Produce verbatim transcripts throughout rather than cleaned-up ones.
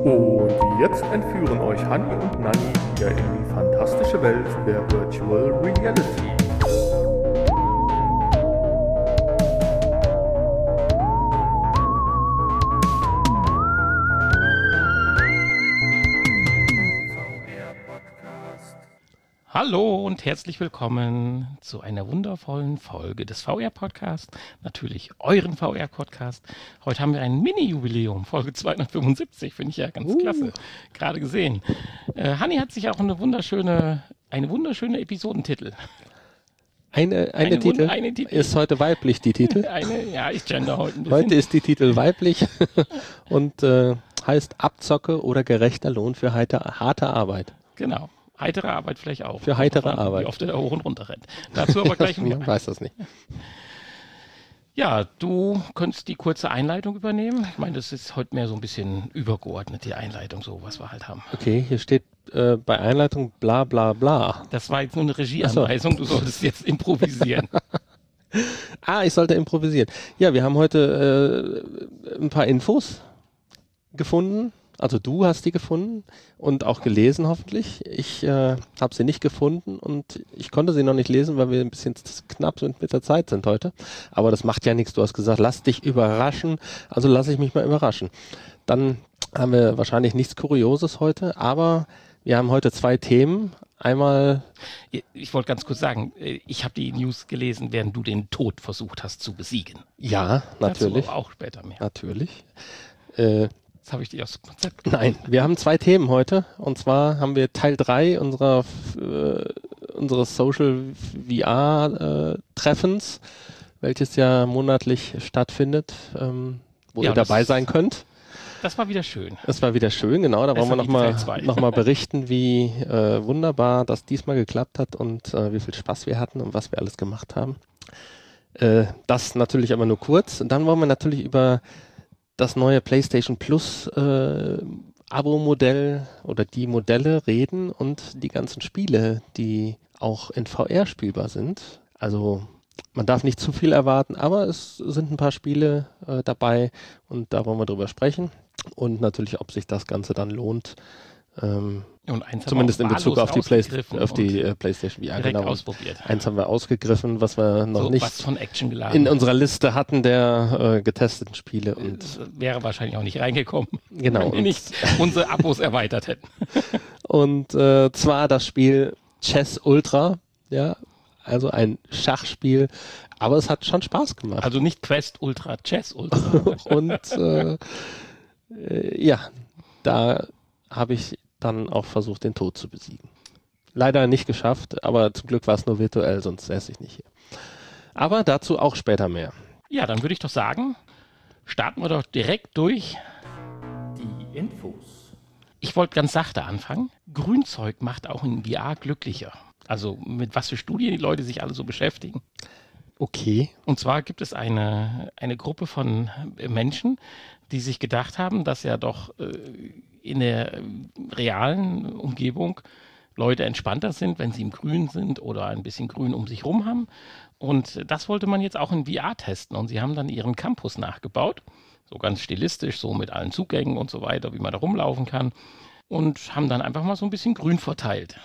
Und jetzt entführen euch Hanni und Nanni wieder in die fantastische Welt der Virtual Reality. Hallo und herzlich willkommen zu einer wundervollen Folge des V R-Podcasts, natürlich euren V R-Podcast. Heute haben wir ein Mini-Jubiläum, Folge zweihundertfünfundsiebzig, finde ich ja ganz uh. klasse, gerade gesehen. Äh, Hanni hat sich auch eine wunderschöne, eine wunderschöne Episodentitel. Eine, eine, eine, Titel Wund- eine Titel ist heute weiblich, die Titel. Eine, ja, ich gender heute ein bisschen. Heute ist die Titel weiblich und äh, heißt Abzocke oder gerechter Lohn für heiter, harte Arbeit. Genau. Heitere Arbeit vielleicht auch. Für heitere Arbeit. Arbeit. Wie oft er da hoch und runter rennt. Dazu aber gleich mehr. Man weiß das nicht. Ja, du könntest die kurze Einleitung übernehmen. Ich meine, das ist heute mehr so ein bisschen übergeordnet, die Einleitung, so was wir halt haben. Okay, hier steht äh, bei Einleitung bla bla bla. Das war jetzt nur eine Regieanweisung, so. Du solltest jetzt improvisieren. Ah, ich sollte improvisieren. Ja, wir haben heute äh, ein paar Infos gefunden. Also du hast die gefunden und auch gelesen hoffentlich. Ich äh, habe sie nicht gefunden und ich konnte sie noch nicht lesen, weil wir ein bisschen knapp sind mit der Zeit sind heute. Aber das macht ja nichts. Du hast gesagt, lass dich überraschen. Also lasse ich mich mal überraschen. Dann haben wir wahrscheinlich nichts Kurioses heute, aber wir haben heute zwei Themen. Einmal... Ich wollte ganz kurz sagen, ich habe die News gelesen, während du den Tod versucht hast zu besiegen. Ja, natürlich. Dazu auch später mehr. Natürlich. Äh, Das habe ich dir aus dem Konzept gebracht. Nein, wir haben zwei Themen heute. Und zwar haben wir Teil drei unserer äh, unseres Social V R-Treffens, äh, welches ja monatlich stattfindet, ähm, wo ja, ihr dabei das, sein könnt. Das war wieder schön. Das war wieder schön, genau. Da wollen wir nochmal noch mal berichten, wie äh, wunderbar das diesmal geklappt hat und äh, wie viel Spaß wir hatten und was wir alles gemacht haben. Äh, das natürlich aber nur kurz. Und dann wollen wir natürlich über das neue PlayStation Plus äh, Abo-Modell oder die Modelle reden und die ganzen Spiele, die auch in V R spielbar sind. Also man darf nicht zu viel erwarten, aber es sind ein paar Spiele äh, dabei und da wollen wir drüber sprechen. Und natürlich, ob sich das Ganze dann lohnt. Ähm, und eins zumindest in Bezug auf die, Play- auf die äh, PlayStation V R. Direkt genau. ausprobiert. Eins haben wir ausgegriffen, was wir noch so, nicht was von Action geladen in unserer Liste hatten der äh, getesteten Spiele. Und das wäre wahrscheinlich auch nicht reingekommen, genau, wenn wir nicht unsere Abos erweitert hätten. Und äh, zwar das Spiel Chess Ultra, ja, also ein Schachspiel, aber es hat schon Spaß gemacht. Also nicht Quest Ultra, Chess Ultra. Und äh, äh, ja, da habe ich dann auch versucht, den Tod zu besiegen. Leider nicht geschafft, aber zum Glück war es nur virtuell, sonst säße ich nicht hier. Aber dazu auch später mehr. Ja, dann würde ich doch sagen, starten wir doch direkt durch. Die Infos. Ich wollte ganz sachte anfangen. Grünzeug macht auch in V R glücklicher. Also mit was für Studien die Leute sich alle so beschäftigen. Okay. Und zwar gibt es eine, eine Gruppe von Menschen, die sich gedacht haben, dass ja doch äh, in der realen Umgebung Leute entspannter sind, wenn sie im Grün sind oder ein bisschen Grün um sich rum haben. Und das wollte man jetzt auch in V R testen. Und sie haben dann ihren Campus nachgebaut, so ganz stilistisch, so mit allen Zugängen und so weiter, wie man da rumlaufen kann. Und haben dann einfach mal so ein bisschen Grün verteilt.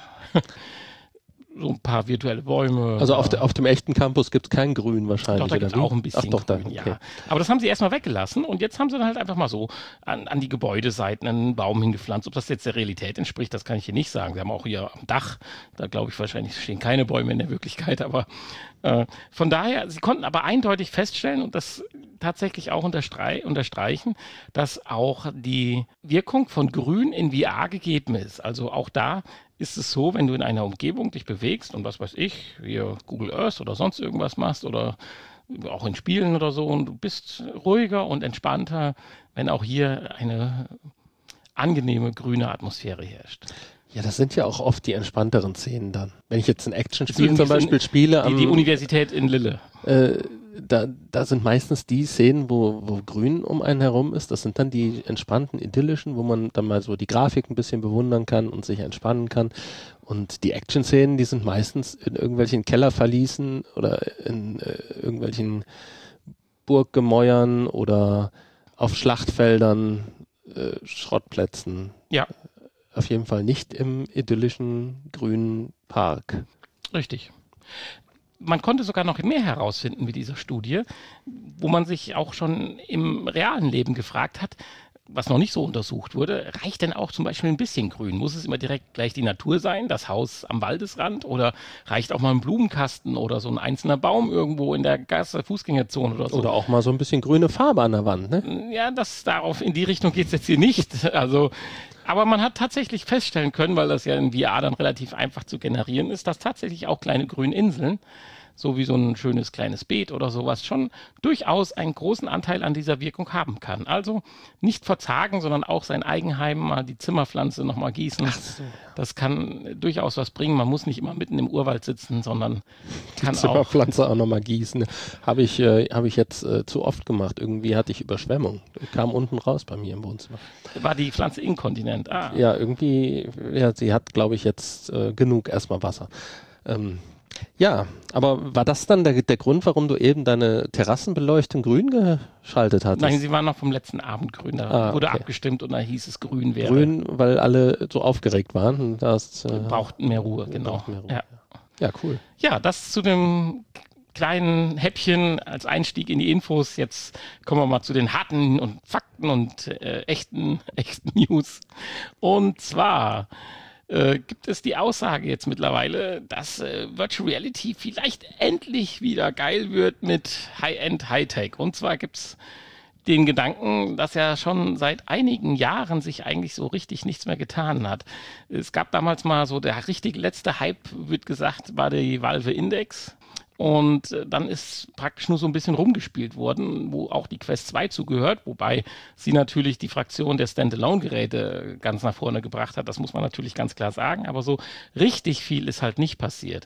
So ein paar virtuelle Bäume. Also auf, de, auf dem echten Campus gibt es kein Grün wahrscheinlich. Doch, da gibt es auch ein bisschen Ach, doch, Grün, da, okay. ja. Aber das haben sie erstmal weggelassen und jetzt haben sie dann halt einfach mal so an, an die Gebäudeseiten einen Baum hingepflanzt. Ob das jetzt der Realität entspricht, das kann ich hier nicht sagen. Sie haben auch hier am Dach, da glaube ich wahrscheinlich stehen keine Bäume in der Wirklichkeit, aber äh, von daher, sie konnten aber eindeutig feststellen und das tatsächlich auch unterstrei- unterstreichen, dass auch die Wirkung von Grün in V R gegeben ist. Also auch da ist es so, wenn du in einer Umgebung dich bewegst und was weiß ich, hier Google Earth oder sonst irgendwas machst oder auch in Spielen oder so und du bist ruhiger und entspannter, wenn auch hier eine angenehme grüne Atmosphäre herrscht. Ja, das sind ja auch oft die entspannteren Szenen dann. Wenn ich jetzt ein Actionspiel zum Beispiel spiele... Die, die Universität in Lille. Äh, da, da sind meistens die Szenen, wo, wo grün um einen herum ist. Das sind dann die entspannten, idyllischen, wo man dann mal so die Grafik ein bisschen bewundern kann und sich entspannen kann. Und die Action-Szenen, die sind meistens in irgendwelchen Kellerverließen oder in äh, irgendwelchen Burggemäuern oder auf Schlachtfeldern äh, Schrottplätzen. Ja. Auf jeden Fall nicht im idyllischen grünen Park. Richtig. Man konnte sogar noch mehr herausfinden mit dieser Studie, wo man sich auch schon im realen Leben gefragt hat, was noch nicht so untersucht wurde, reicht denn auch zum Beispiel ein bisschen Grün? Muss es immer direkt gleich die Natur sein, das Haus am Waldesrand, oder reicht auch mal ein Blumenkasten oder so ein einzelner Baum irgendwo in der Gasse, Fußgängerzone oder so? Oder auch mal so ein bisschen grüne Farbe an der Wand, ne? Ja, das darauf in die Richtung geht es jetzt hier nicht. Also, aber man hat tatsächlich feststellen können, weil das ja in V R dann relativ einfach zu generieren ist, dass tatsächlich auch kleine grüne Inseln, so wie so ein schönes kleines Beet oder sowas, schon durchaus einen großen Anteil an dieser Wirkung haben kann. Also nicht verzagen, sondern auch sein Eigenheim, mal die Zimmerpflanze nochmal gießen. Ach so. Das kann durchaus was bringen. Man muss nicht immer mitten im Urwald sitzen, sondern kann die Zimmerpflanze auch, auch nochmal gießen. Habe ich, äh, hab ich jetzt äh, zu oft gemacht. Irgendwie hatte ich Überschwemmung. Kam unten raus bei mir im Wohnzimmer. War die Pflanze inkontinent? Ah. Ja, irgendwie, ja, sie hat, glaube ich, jetzt äh, genug erstmal Wasser. Ähm, Ja, aber war das dann der, der Grund, warum du eben deine Terrassenbeleuchtung grün geschaltet hattest? Nein, sie war noch vom letzten Abend grün. Da ah, wurde okay. abgestimmt und da hieß es grün wäre. Grün, weil alle so aufgeregt waren. Das, äh, brauchten mehr Ruhe, genau. Mehr Ruhe. Ja. ja, cool. Ja, das zu dem kleinen Häppchen als Einstieg in die Infos. Jetzt kommen wir mal zu den harten und Fakten und äh, echten, echten News. Und zwar Äh, gibt es die Aussage jetzt mittlerweile, dass äh, Virtual Reality vielleicht endlich wieder geil wird mit High-End, High-Tech. Und zwar gibt es den Gedanken, dass ja schon seit einigen Jahren sich eigentlich so richtig nichts mehr getan hat. Es gab damals mal so, der richtig letzte Hype, wird gesagt, war die Valve Index. Und dann ist praktisch nur so ein bisschen rumgespielt worden, wo auch die Quest zwei zugehört, wobei sie natürlich die Fraktion der Standalone-Geräte ganz nach vorne gebracht hat. Das muss man natürlich ganz klar sagen, aber so richtig viel ist halt nicht passiert.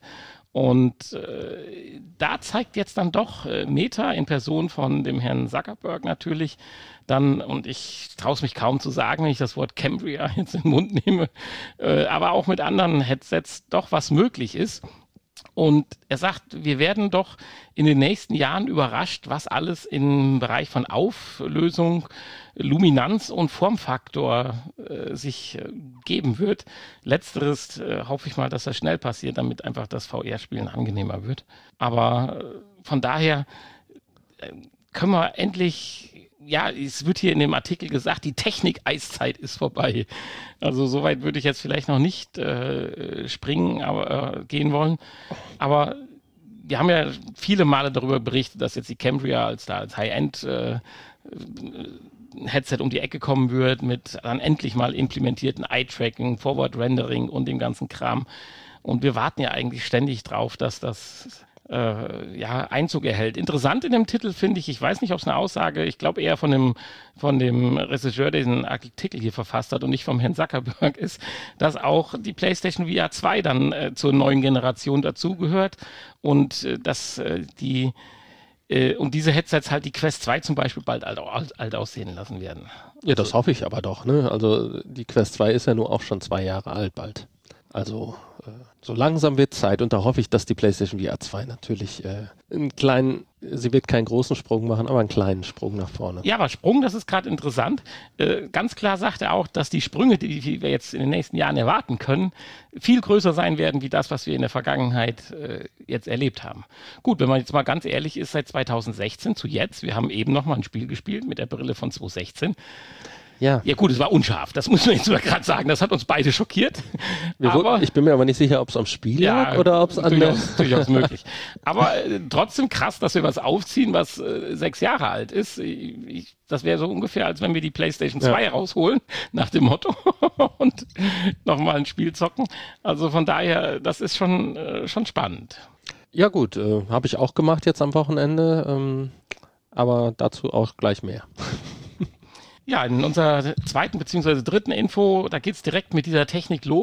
Und äh, da zeigt jetzt dann doch äh, Meta in Person von dem Herrn Zuckerberg natürlich dann, und ich traue es mich kaum zu sagen, wenn ich das Wort Cambria jetzt in den Mund nehme, äh, aber auch mit anderen Headsets doch was möglich ist. Und er sagt, wir werden doch in den nächsten Jahren überrascht, was alles im Bereich von Auflösung, Luminanz und Formfaktor äh, sich äh, geben wird. Letzteres äh, hoffe ich mal, dass das schnell passiert, damit einfach das V R-Spielen angenehmer wird. Aber äh, von daher äh, können wir endlich... Ja, es wird hier in dem Artikel gesagt, die Technik-Eiszeit ist vorbei. Also soweit würde ich jetzt vielleicht noch nicht äh, springen, aber äh, gehen wollen. Aber wir haben ja viele Male darüber berichtet, dass jetzt die Cambria als da als High-End äh, Headset um die Ecke kommen wird mit dann endlich mal implementierten Eye-Tracking, Forward-Rendering und dem ganzen Kram. Und wir warten ja eigentlich ständig drauf, dass das Äh, ja, Einzug erhält. Interessant in dem Titel finde ich, ich weiß nicht, ob es eine Aussage, ich glaube eher von dem, von dem Regisseur, der diesen Artikel hier verfasst hat und nicht vom Herrn Zuckerberg ist, dass auch die PlayStation V R zwei dann äh, zur neuen Generation dazugehört und äh, dass äh, die äh, und diese Headsets halt die Quest zwei zum Beispiel bald alt, alt, alt aussehen lassen werden. Ja, das hoffe ich aber doch, ne? Also die Quest zwei ist ja nur auch schon zwei Jahre alt bald. Also äh, so langsam wird Zeit und da hoffe ich, dass die PlayStation V R zwei natürlich äh, einen kleinen, sie wird keinen großen Sprung machen, aber einen kleinen Sprung nach vorne. Ja, aber Sprung, das ist gerade interessant. Äh, ganz klar sagt er auch, dass die Sprünge, die, die wir jetzt in den nächsten Jahren erwarten können, viel größer sein werden, wie das, was wir in der Vergangenheit äh, jetzt erlebt haben. Gut, wenn man jetzt mal ganz ehrlich ist, seit zweitausendsechzehn zu jetzt, wir haben eben noch mal ein Spiel gespielt mit der Brille von zweitausendsechzehn. Ja. ja gut, es war unscharf, das muss man jetzt mal gerade sagen, das hat uns beide schockiert. Wir aber, ich bin mir aber nicht sicher, ob es am Spiel ja, lag oder ob es an der... Durchaus möglich. Aber äh, trotzdem krass, dass wir was aufziehen, was äh, sechs Jahre alt ist. Ich, ich, das wäre so ungefähr, als wenn wir die PlayStation zwei ja. rausholen, nach dem Motto, und nochmal ein Spiel zocken. Also von daher, das ist schon, äh, schon spannend. Ja gut, äh, habe ich auch gemacht jetzt am Wochenende, ähm, aber dazu auch gleich mehr. Ja, in unserer zweiten bzw. dritten Info, da geht es direkt mit dieser Technik los,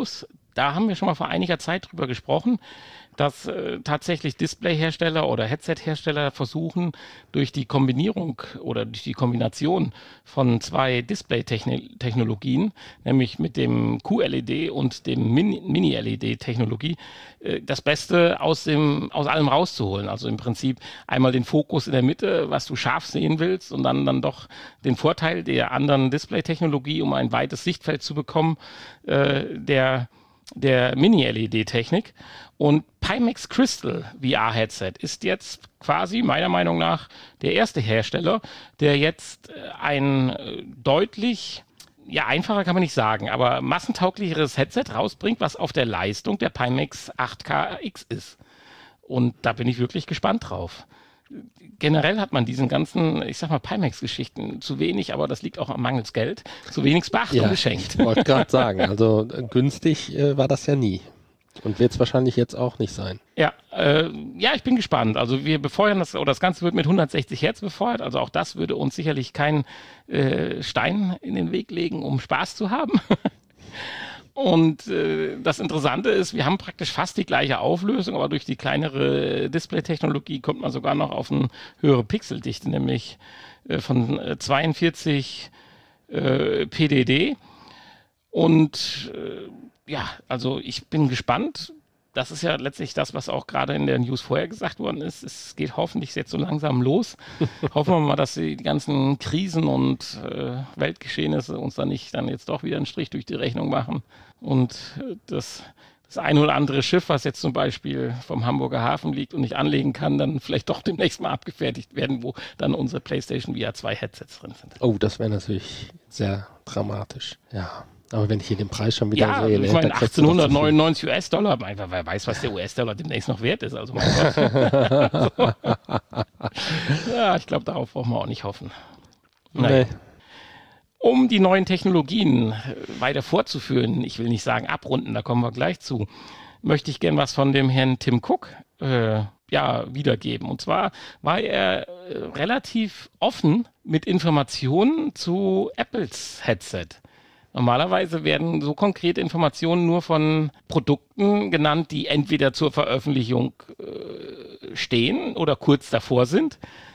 da haben wir schon mal vor einiger Zeit drüber gesprochen, dass äh, tatsächlich Displayhersteller oder Headset-Hersteller versuchen, durch die Kombinierung oder durch die Kombination von zwei Display-Technologien, nämlich mit dem Q L E D und dem Mini-L E D-Technologie, äh, das Beste aus dem, aus allem rauszuholen. Also im Prinzip einmal den Fokus in der Mitte, was du scharf sehen willst, und dann, dann doch den Vorteil der anderen Display-Technologie, um ein weites Sichtfeld zu bekommen, äh, der der Mini-L E D-Technik. Und Pimax Crystal V R-Headset ist jetzt quasi meiner Meinung nach der erste Hersteller, der jetzt ein deutlich, ja, einfacher kann man nicht sagen, aber massentauglicheres Headset rausbringt, was auf der Leistung der Pimax acht K X ist. Und da bin ich wirklich gespannt drauf. Generell hat man diesen ganzen, ich sag mal, Pimax-Geschichten zu wenig, aber das liegt auch am mangels Geld, zu wenig Beachtung ja, geschenkt. Ich wollte gerade sagen, also günstig äh, war das ja nie. Und wird es wahrscheinlich jetzt auch nicht sein. Ja, äh, ja, ich bin gespannt. Also wir befeuern das, oder das Ganze wird mit hundertsechzig Hertz befeuert. Also auch das würde uns sicherlich keinen äh, Stein in den Weg legen, um Spaß zu haben. Und äh, das Interessante ist, wir haben praktisch fast die gleiche Auflösung, aber durch die kleinere Display-Technologie kommt man sogar noch auf eine höhere Pixeldichte, nämlich äh, von äh, zweiundvierzig äh, P D D. Und äh, ja, also ich bin gespannt. Das ist ja letztlich das, was auch gerade in der News vorher gesagt worden ist. Es geht hoffentlich jetzt so langsam los. Hoffen wir mal, dass die ganzen Krisen und äh, Weltgeschehnisse uns dann nicht dann jetzt doch wieder einen Strich durch die Rechnung machen. Und äh, das, das eine oder andere Schiff, was jetzt zum Beispiel vom Hamburger Hafen liegt und nicht anlegen kann, dann vielleicht doch demnächst mal abgefertigt werden, wo dann unsere PlayStation V R zwei Headsets drin sind. Oh, das wäre natürlich sehr dramatisch. Ja. Aber wenn ich hier den Preis schon wieder ja, sehe... Ja, ich meine achtzehnhundertneunundneunzig U S-Dollar, einfach wer weiß, was der U S-Dollar demnächst noch wert ist. Also mein Gott. So. Ja, ich glaube, darauf brauchen wir auch nicht hoffen. Naja. Nee. Um die neuen Technologien weiter fortzuführen, ich will nicht sagen abrunden, da kommen wir gleich zu, möchte ich gern was von dem Herrn Tim Cook äh, ja, wiedergeben. Und zwar war er äh, relativ offen mit Informationen zu Apples Headset. Normalerweise werden so konkrete Informationen nur von Produkten genannt, die entweder zur Veröffentlichung äh, stehen oder kurz davor sind.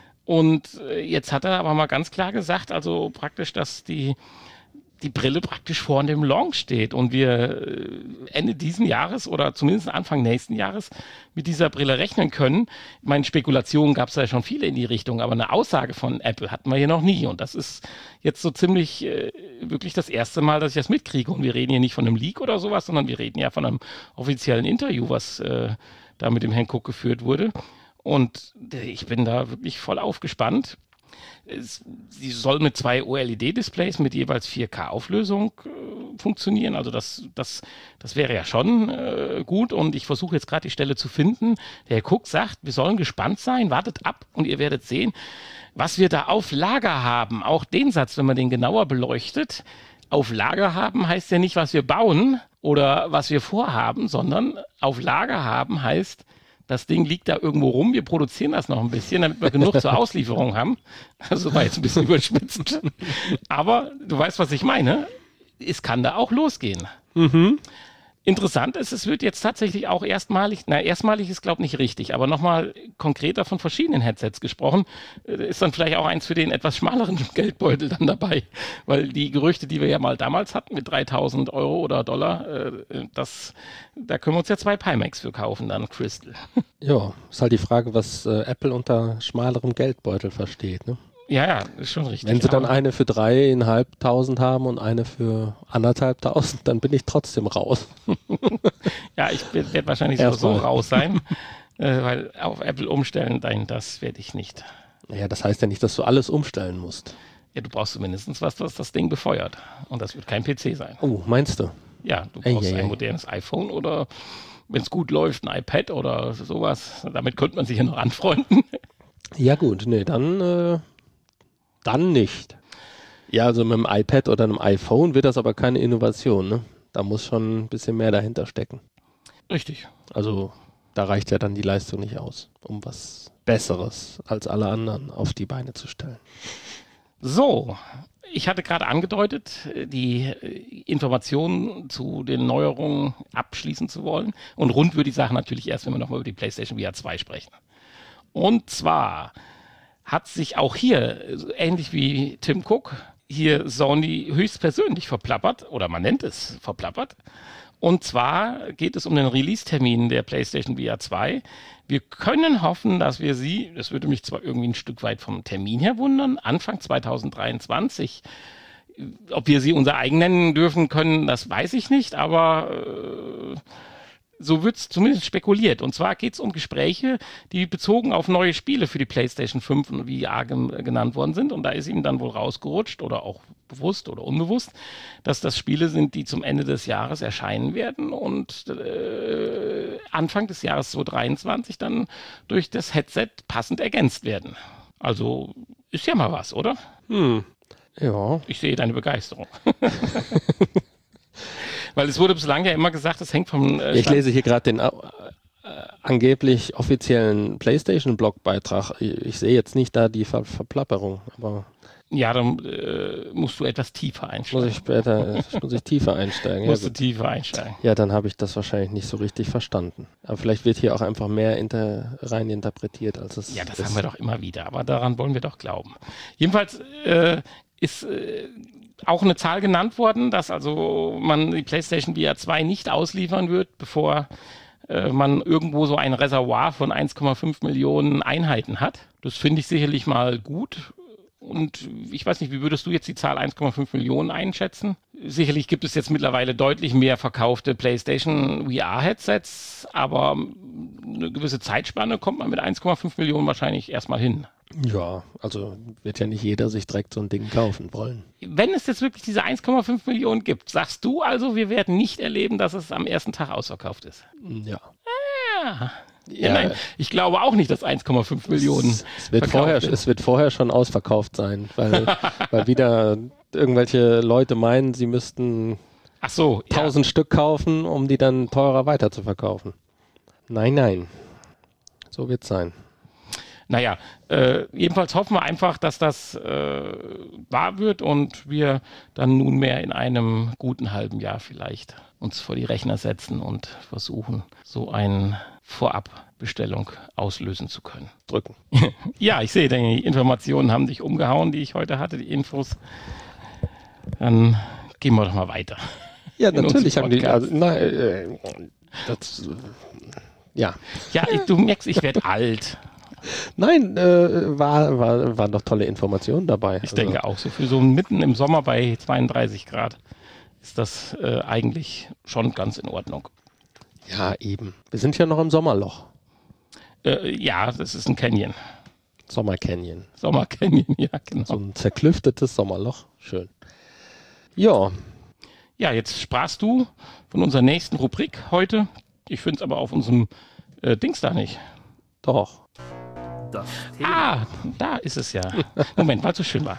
Und äh, jetzt hat er aber mal ganz klar gesagt, also praktisch, dass die, die Brille praktisch vor dem Launch steht und wir äh, Ende diesen Jahres oder zumindest Anfang nächsten Jahres mit dieser Brille rechnen können. Ich meine, Spekulationen gab es ja schon viele in die Richtung, aber eine Aussage von Apple hatten wir hier noch nie. Und das ist jetzt so ziemlich äh, wirklich das erste Mal, dass ich das mitkriege. Und wir reden hier nicht von einem Leak oder sowas, sondern wir reden ja von einem offiziellen Interview, was äh, da mit dem Herrn Cook geführt wurde. Und äh, ich bin da wirklich voll aufgespannt. Es, sie soll mit zwei O L E D-Displays mit jeweils vier K Auflösung äh, funktionieren. Also das, das, das wäre ja schon äh, gut. Und ich versuche jetzt gerade die Stelle zu finden. Der Herr Cook sagt, wir sollen gespannt sein, wartet ab und ihr werdet sehen, was wir da auf Lager haben. Auch den Satz, wenn man den genauer beleuchtet, auf Lager haben heißt ja nicht, was wir bauen oder was wir vorhaben, sondern auf Lager haben heißt, das Ding liegt da irgendwo rum, wir produzieren das noch ein bisschen, damit wir genug zur Auslieferung haben. Also war jetzt ein bisschen überspitzt. Aber du weißt, was ich meine. Es kann da auch losgehen. Mhm. Interessant ist, es wird jetzt tatsächlich auch erstmalig, na erstmalig ist glaube ich nicht richtig, aber nochmal konkreter von verschiedenen Headsets gesprochen, ist dann vielleicht auch eins für den etwas schmaleren Geldbeutel dann dabei, weil die Gerüchte, die wir ja mal damals hatten mit dreitausend Euro oder Dollar, das, da können wir uns ja zwei Pimax für kaufen, dann Crystal. Ja, ist halt die Frage, was äh, Apple unter schmalerem Geldbeutel versteht, ne? Ja, ja, ist schon richtig. Wenn sie dann eine für dreieinhalbtausend haben und eine für anderthalbtausend, dann bin ich trotzdem raus. Ja, ich werde wahrscheinlich so raus sein, äh, weil auf Apple umstellen, nein, das werde ich nicht. Ja, das heißt ja nicht, dass du alles umstellen musst. Ja, du brauchst zumindest was, was das Ding befeuert. Und das wird kein P C sein. Oh, meinst du? Ja, du brauchst ey, ey, ein ey. modernes iPhone oder, wenn es gut läuft, ein iPad oder sowas. Damit könnte man sich ja noch anfreunden. Ja gut, nee, dann... Äh Dann nicht. Ja, also mit dem iPad oder einem iPhone wird das aber keine Innovation, ne? Da muss schon ein bisschen mehr dahinter stecken. Richtig. Also da reicht ja dann die Leistung nicht aus, um was Besseres als alle anderen auf die Beine zu stellen. So, ich hatte gerade angedeutet, die Informationen zu den Neuerungen abschließen zu wollen. Und rund wird die Sache natürlich erst, wenn wir nochmal über die PlayStation V R zwei sprechen. Und zwar hat sich auch hier, ähnlich wie Tim Cook, hier Sony höchstpersönlich verplappert, oder man nennt es verplappert. Und zwar geht es um den Release-Termin der PlayStation V R zwei. Wir können hoffen, dass wir sie, das würde mich zwar irgendwie ein Stück weit vom Termin her wundern, Anfang zwanzig dreiundzwanzig, ob wir sie unser eigen nennen dürfen können, das weiß ich nicht, aber äh, so wird es zumindest spekuliert. Und zwar geht es um Gespräche, die bezogen auf neue Spiele für die PlayStation fünf und V R ge- genannt worden sind. Und da ist ihm dann wohl rausgerutscht oder auch bewusst oder unbewusst, dass das Spiele sind, die zum Ende des Jahres erscheinen werden und äh, Anfang des Jahres zwanzig dreiundzwanzig dann durch das Headset passend ergänzt werden. Also ist ja mal was, oder? Hm. Ja. Ich sehe deine Begeisterung. Weil es wurde bislang ja immer gesagt, es hängt vom äh, Ich lese hier gerade den äh, angeblich offiziellen PlayStation-Blog-Beitrag. Ich, ich sehe jetzt nicht da die Ver- Verplapperung, aber... Ja, dann äh, musst du etwas tiefer einsteigen. Muss ich später muss ich tiefer einsteigen. Musst ja, du tiefer einsteigen. Ja, dann habe ich das wahrscheinlich nicht so richtig verstanden. Aber vielleicht wird hier auch einfach mehr inter, rein interpretiert, als es Ja, das ist. haben wir doch immer wieder, aber daran wollen wir doch glauben. Jedenfalls äh, ist äh, auch eine Zahl genannt worden, dass also man die PlayStation V R zwei nicht ausliefern wird, bevor äh, man irgendwo so ein Reservoir von eins Komma fünf Millionen Einheiten hat. Das finde ich sicherlich mal gut. Und ich weiß nicht, wie würdest du jetzt die Zahl eins Komma fünf Millionen einschätzen? Sicherlich gibt es jetzt mittlerweile deutlich mehr verkaufte PlayStation V R-Headsets, aber eine gewisse Zeitspanne kommt man mit eins Komma fünf Millionen wahrscheinlich erstmal hin. Ja, also wird ja nicht jeder sich direkt so ein Ding kaufen wollen. Wenn es jetzt wirklich diese eins Komma fünf Millionen gibt, sagst du also, wir werden nicht erleben, dass es am ersten Tag ausverkauft ist? Ja. Ja. Ja, nein, ich glaube auch nicht, dass eins Komma fünf Millionen es, es, wird vorher, es wird vorher schon ausverkauft sein, weil, weil wieder irgendwelche Leute meinen, sie müssten Ach so, tausend ja. Stück kaufen, um die dann teurer weiter zu verkaufen. Nein, nein. So wird es sein. Naja, äh, jedenfalls hoffen wir einfach, dass das äh, wahr wird und wir dann nunmehr in einem guten halben Jahr vielleicht uns vor die Rechner setzen und versuchen, so eine Vorabbestellung auslösen zu können. Drücken. Ja, ich sehe, die Informationen haben dich umgehauen, die ich heute hatte, die Infos. Dann gehen wir doch mal weiter. Ja, natürlich haben die... Also, na, äh, das, ja. Ja, ich, du merkst, ich werde alt. Nein, äh, war, war, waren doch tolle Informationen dabei. Ich also. denke auch so. Für so mitten im Sommer bei zweiunddreißig Grad ist das äh, eigentlich schon ganz in Ordnung. Ja, eben. Wir sind ja noch im Sommerloch. Äh, ja, das ist ein Canyon. Sommer-Canyon. Sommer-Canyon, ja, genau. So ein zerklüftetes Sommerloch. Schön. Ja. Ja, jetzt sprachst du von unserer nächsten Rubrik heute. Ich finde es aber auf unserem äh, Dings da nicht. Doch. Das Thema. Ah, da ist es ja. Moment, weil es so schön war.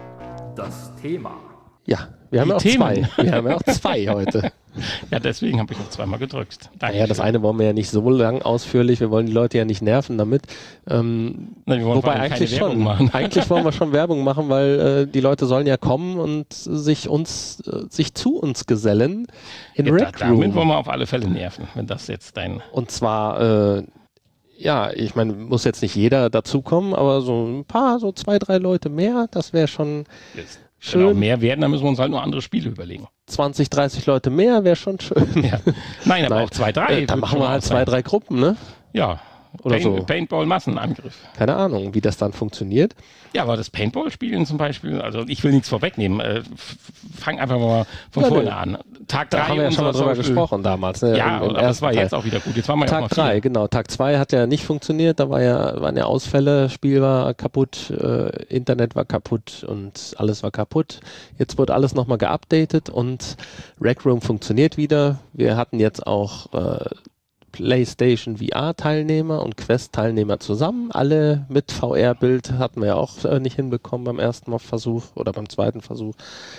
Das Thema. Ja, wir haben ja auch Themen. zwei. Wir haben ja auch zwei heute. Ja, deswegen habe ich auch zweimal gedrückt. Naja, das eine wollen wir ja nicht so lang ausführlich. Wir wollen die Leute ja nicht nerven damit. Ähm, Na, wir wollen wobei eigentlich schon. Machen. Eigentlich wollen wir schon Werbung machen, weil äh, die Leute sollen ja kommen und sich uns, äh, sich zu uns gesellen in Ja, Rec da, Room. damit wollen wir auf alle Fälle nerven, wenn das jetzt dein... Und zwar, äh, ja, ich meine, muss jetzt nicht jeder dazukommen, aber so ein paar, so zwei, drei Leute mehr, das wäre schon Jetzt. schön. Genau, mehr werden, dann müssen wir uns halt nur andere Spiele überlegen. zwanzig, dreißig Leute mehr wäre schon schön. Ja. Nein, aber Nein. auch zwei, drei. Äh, dann machen wir halt zwei, drei Gruppen, ne? Ja. Oder Paint, so. Paintball-Massenangriff. Keine Ahnung, wie das dann funktioniert. Ja, aber das Paintball-Spielen zum Beispiel, also ich will nichts vorwegnehmen, äh, f- fang einfach mal von Ja, vorne nee. an. Tag drei. Da haben wir ja schon mal drüber gesprochen damals. Ne? Ja, Im, im aber das war Teil. jetzt auch wieder gut. Jetzt waren wir ja auch Tag mal drei, vier. genau. Tag zwei hat ja nicht funktioniert. Da war ja, waren ja Ausfälle, Spiel war kaputt, äh, Internet war kaputt und alles war kaputt. Jetzt wurde alles nochmal geupdatet und Rec Room funktioniert wieder. Wir hatten jetzt auch äh, PlayStation V R-Teilnehmer und Quest-Teilnehmer zusammen. Alle mit V R-Bild hatten wir ja auch äh, nicht hinbekommen beim ersten Mal Versuch oder beim zweiten Versuch.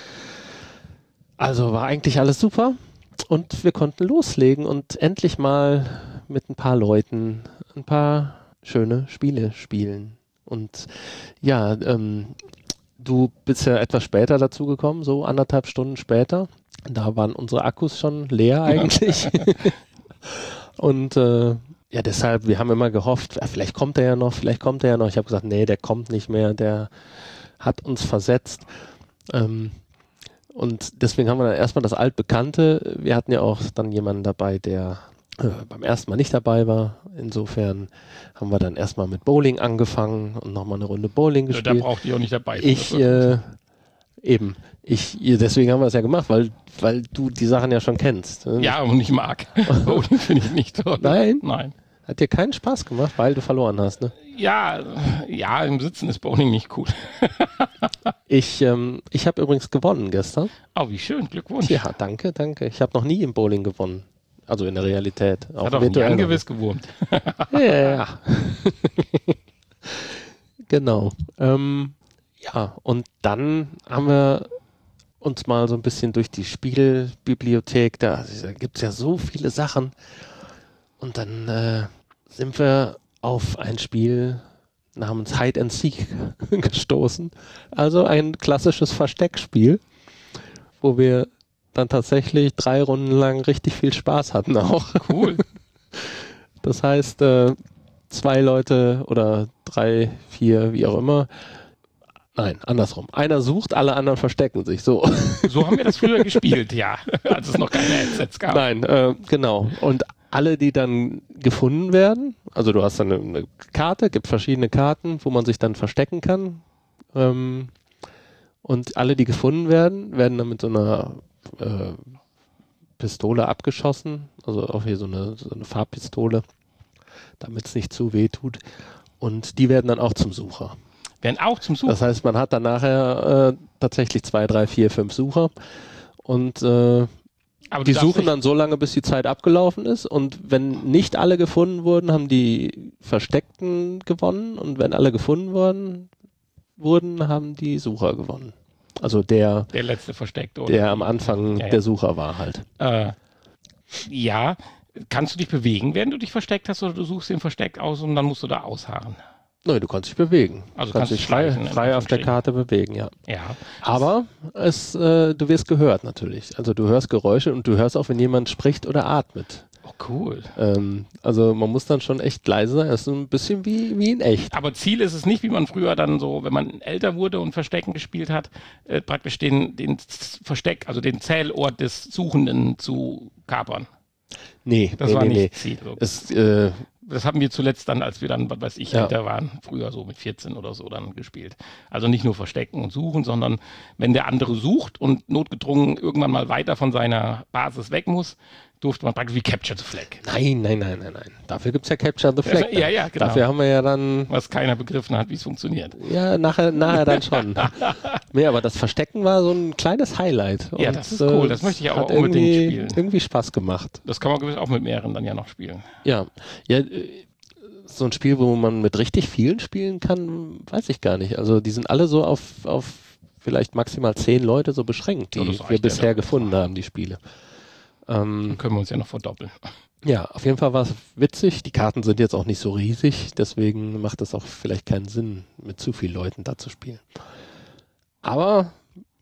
Also war eigentlich alles super und wir konnten loslegen und endlich mal mit ein paar Leuten ein paar schöne Spiele spielen. Und ja, ähm, du bist ja etwas später dazugekommen, so anderthalb Stunden später. Da waren unsere Akkus schon leer eigentlich. Und äh, ja, deshalb, wir haben immer gehofft, ja, vielleicht kommt er ja noch, vielleicht kommt er ja noch. Ich habe gesagt, nee, der kommt nicht mehr, der hat uns versetzt. Ähm, und deswegen haben wir dann erstmal das Altbekannte. Wir hatten ja auch dann jemanden dabei, der äh, beim ersten Mal nicht dabei war. Insofern haben wir dann erstmal mit Bowling angefangen und nochmal eine Runde Bowling gespielt. Ja, da braucht ihr auch nicht dabei. Ich, äh, eben. Ich, deswegen haben wir es ja gemacht, weil, weil du die Sachen ja schon kennst. Ne? Ja, und ich mag. Bowling finde ich nicht toll. Nein? Nein. Hat dir keinen Spaß gemacht, weil du verloren hast, ne? Ja, ja, im Sitzen ist Bowling nicht cool. ich ähm, ich habe übrigens gewonnen gestern. Oh, wie schön, Glückwunsch. Ja, danke, danke. Ich habe noch nie im Bowling gewonnen. Also in der Realität. Auch hat auch Jan gewiss gewurmt. Ja, ja. Genau. Ähm, ja, und dann haben wir uns mal so ein bisschen durch die Spielbibliothek, da, da gibt es ja so viele Sachen. Und dann äh, sind wir auf ein Spiel namens Hide and Seek gestoßen. Also ein klassisches Versteckspiel, wo wir dann tatsächlich drei Runden lang richtig viel Spaß hatten auch. Cool. Das heißt, äh, zwei Leute oder drei, vier, wie auch immer. Nein, andersrum. Einer sucht, alle anderen verstecken sich. So, so haben wir das früher gespielt, ja. Als es noch keine Headsets gab. Nein, äh, genau. Und alle, die dann gefunden werden, also du hast dann eine, eine Karte, gibt verschiedene Karten, wo man sich dann verstecken kann. Ähm, und alle, die gefunden werden, werden dann mit so einer äh, Pistole abgeschossen. Also auch hier so eine, so eine Farbpistole, damit es nicht zu weh tut. Und die werden dann auch zum Sucher. Werden auch zum Sucher? Das heißt, man hat dann nachher äh, tatsächlich zwei, drei, vier, fünf Sucher. Und äh, Aber die suchen dann so lange, bis die Zeit abgelaufen ist. Und wenn nicht alle gefunden wurden, haben die Versteckten gewonnen. Und wenn alle gefunden worden, wurden, haben die Sucher gewonnen. Also der, der letzte Versteckte, oder? Der am Anfang ja, ja. der Sucher war halt. Äh, ja, kannst du dich bewegen, während du dich versteckt hast, oder du suchst den Versteck aus und dann musst du da ausharren? Nein, du kannst dich bewegen. Also du kannst, kannst dich frei, frei auf der Karte bewegen, ja. Ja. Aber es, äh, du wirst gehört natürlich. Also du hörst Geräusche und du hörst auch, wenn jemand spricht oder atmet. Oh, cool. Ähm, also man muss dann schon echt leise sein. Das ist ein bisschen wie, wie in echt. Aber Ziel ist es nicht, wie man früher dann so, wenn man älter wurde und Verstecken gespielt hat, äh, praktisch den, den Versteck, also den Zählort des Suchenden zu kapern. Nee, das nee, war nee, nicht nee. Ziel. So. Es, äh, das haben wir zuletzt dann, als wir dann, was weiß ich, ja. älter waren, früher so mit vierzehn oder so dann gespielt. Also nicht nur Verstecken und Suchen, sondern wenn der andere sucht und notgedrungen irgendwann mal weiter von seiner Basis weg muss, durfte man praktisch wie Capture the Flag. Nein, nein, nein, nein, nein. Dafür gibt es ja Capture the Flag. Ja, ja, genau. Dafür haben wir ja dann... Was keiner begriffen hat, wie es funktioniert. Ja, nachher, nachher dann schon. Nee, aber das Verstecken war so ein kleines Highlight. Ja, und, das ist cool. Das möchte ich auch unbedingt spielen. Irgendwie Spaß gemacht. Das kann man gewiss auch mit mehreren dann ja noch spielen. Ja, ja, so ein Spiel, wo man mit richtig vielen spielen kann, weiß ich gar nicht. Also die sind alle so auf, auf vielleicht maximal zehn Leute so beschränkt, die ja, wir bisher ja gefunden haben, die Spiele. Ähm, Dann können wir uns ja noch verdoppeln. Ja, auf jeden Fall war es witzig. Die Karten sind jetzt auch nicht so riesig, deswegen macht es auch vielleicht keinen Sinn, mit zu vielen Leuten da zu spielen. Aber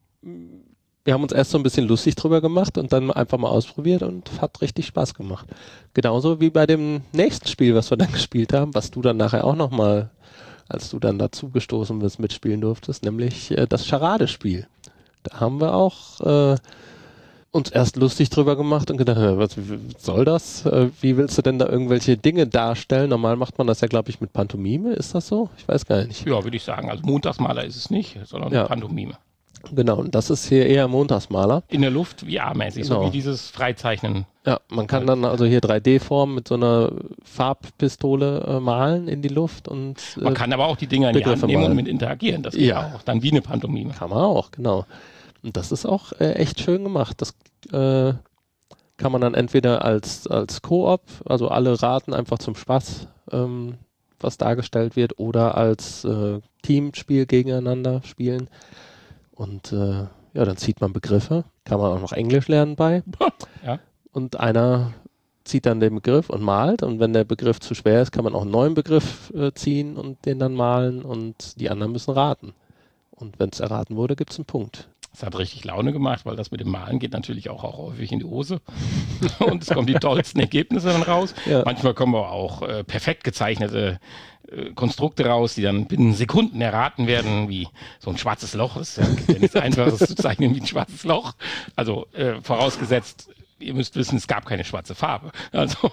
wir haben uns erst so ein bisschen lustig drüber gemacht und dann einfach mal ausprobiert und hat richtig Spaß gemacht. Genauso wie bei dem nächsten Spiel, was wir dann gespielt haben, was du dann nachher auch nochmal, als du dann dazu gestoßen bist, mitspielen durftest, nämlich äh, das Charade-Spiel. Da haben wir auch äh, uns erst lustig drüber gemacht und gedacht, was soll das? Äh, wie willst du denn da irgendwelche Dinge darstellen? Normal macht man das ja, glaube ich, mit Pantomime. Ist das so? Ich weiß gar nicht. Ja, würde ich sagen. Also Montagsmaler ist es nicht, sondern ja. Pantomime. Genau, und das ist hier eher Montagsmaler. In der Luft, V R-mäßig, genau. So wie dieses Freizeichnen. Ja, man kann dann also hier drei D-Form mit so einer Farbpistole äh, malen in die Luft. Und äh, man kann aber auch die Dinger in die Hand nehmen und mit interagieren. Das geht ja auch. Dann wie eine Pantomime. Kann man auch, genau. Und das ist auch äh, echt schön gemacht. Das äh, kann man dann entweder als, als Koop, also alle raten einfach zum Spaß, ähm, was dargestellt wird, oder als äh, Teamspiel gegeneinander spielen. Und äh, ja, dann zieht man Begriffe, kann man auch noch Englisch lernen bei. Ja. Und einer zieht dann den Begriff und malt. Und wenn der Begriff zu schwer ist, kann man auch einen neuen Begriff äh, ziehen und den dann malen und die anderen müssen raten. Und wenn es erraten wurde, gibt es einen Punkt. Es hat richtig Laune gemacht, weil das mit dem Malen geht natürlich auch, auch häufig in die Hose. Und es kommen die tollsten Ergebnisse dann raus. Ja. Manchmal kommen aber auch äh, perfekt gezeichnete äh, Konstrukte raus, die dann binnen Sekunden erraten werden, wie so ein schwarzes Loch. Das ist ja nichts Einfaches zu zeichnen wie ein schwarzes Loch. Also äh, vorausgesetzt, ihr müsst wissen, es gab keine schwarze Farbe. Also,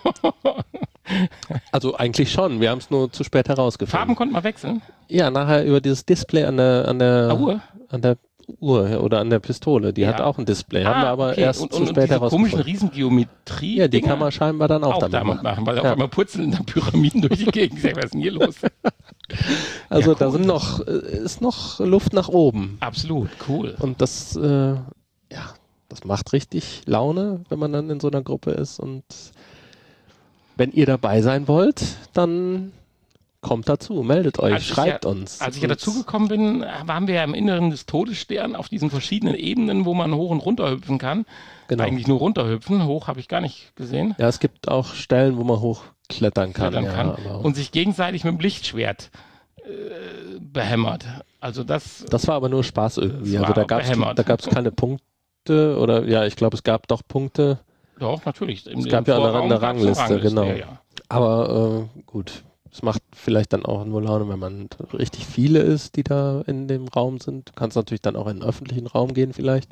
also eigentlich schon, wir haben es nur zu spät herausgefunden. Farben konnte man wechseln? Ja, nachher über dieses Display an der, an der, ah, Uhr? an der Uhr oder an der Pistole, die ja. hat auch ein Display, ah, haben wir aber okay. erst und, zu und, spät und herausgefunden. Komischen Riesengeometrie. Ja, die kann man scheinbar dann auch, auch damit, damit machen, weil ja. auf einmal purzeln da Pyramiden durch die Gegend. Was ist denn hier los? Also ja, cool. da sind noch, ist noch Luft nach oben. Absolut, cool. Und das, äh, ja, das macht richtig Laune, wenn man dann in so einer Gruppe ist. Und wenn ihr dabei sein wollt, dann kommt dazu, meldet euch, als schreibt ja, uns. Als ich ja dazugekommen bin, waren wir ja im Inneren des Todessterns auf diesen verschiedenen Ebenen, wo man hoch und runter hüpfen kann. Genau. Eigentlich nur runterhüpfen, hoch habe ich gar nicht gesehen. Ja, es gibt auch Stellen, wo man hochklettern kann. Klettern ja, kann aber und sich gegenseitig mit dem Lichtschwert äh, behämmert. Also das, das war aber nur Spaß irgendwie. Also da gab es da gab's keine Punkte oder ja, ich glaube, es gab doch Punkte. Doch, natürlich. Im, es gab ja eine, eine Rangliste, Rangliste, genau. Ja, ja. Aber äh, gut. Es macht vielleicht dann auch nur Laune, wenn man richtig viele ist, die da in dem Raum sind. Du kannst natürlich dann auch in den öffentlichen Raum gehen vielleicht.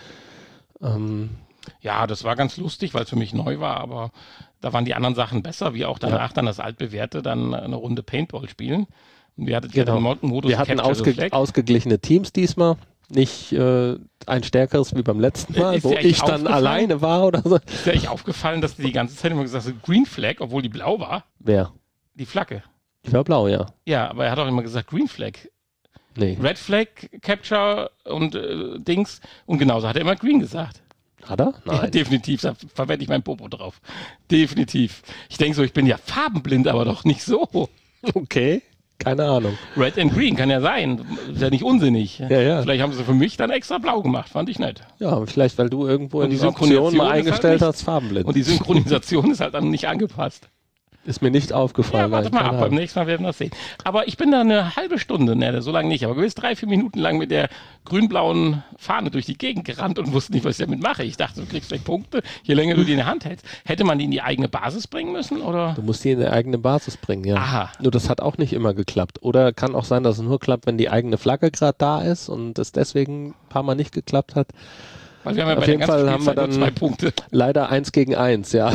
Ähm ja, das war ganz lustig, weil es für mich neu war, aber da waren die anderen Sachen besser, wie auch danach ja. dann das altbewährte, dann eine Runde Paintball spielen. Und wir hatten genau. ja den Modus Wir hatten ausge ausgeglichene Teams diesmal. Nicht äh, ein stärkeres wie beim letzten Mal, ist wo ich dann alleine war oder so. Ist dir echt aufgefallen, dass die die ganze Zeit immer gesagt haben, Green Flag, obwohl die blau war? Wer? Die Flagge. Die war blau, ja. Ja, aber er hat auch immer gesagt Green Flag. Nee. Red Flag, Capture und äh, Dings. Und genauso hat er immer Green gesagt. Hat er? Nein. Ja, definitiv, da verwende ich mein Popo drauf. Definitiv. Ich denke so, ich bin ja farbenblind, aber doch nicht so. Okay, keine Ahnung. Red and Green kann ja sein. Ist ja nicht unsinnig. Ja, ja. Vielleicht haben sie für mich dann extra blau gemacht, fand ich nett. Ja, vielleicht, weil du irgendwo in die Synchronisation mal eingestellt halt hast, farbenblind. Und die Synchronisation ist halt dann nicht angepasst. Ist mir nicht aufgefallen. Ja, warte mal ab, beim nächsten Mal werden wir das sehen. Aber ich bin da eine halbe Stunde, ne, so lange nicht, aber gewiss drei, vier Minuten lang mit der grün-blauen Fahne durch die Gegend gerannt und wusste nicht, was ich damit mache. Ich dachte, du kriegst vielleicht Punkte, je länger du die in der Hand hältst. Hätte man die in die eigene Basis bringen müssen, oder? Du musst die in die eigene Basis bringen, ja. Aha. Nur das hat auch nicht immer geklappt. Oder kann auch sein, dass es nur klappt, wenn die eigene Flagge gerade da ist und es deswegen ein paar Mal nicht geklappt hat. Weil wir haben ja Auf bei jeden Fall haben wir dann zwei Punkte. Leider eins gegen eins, ja.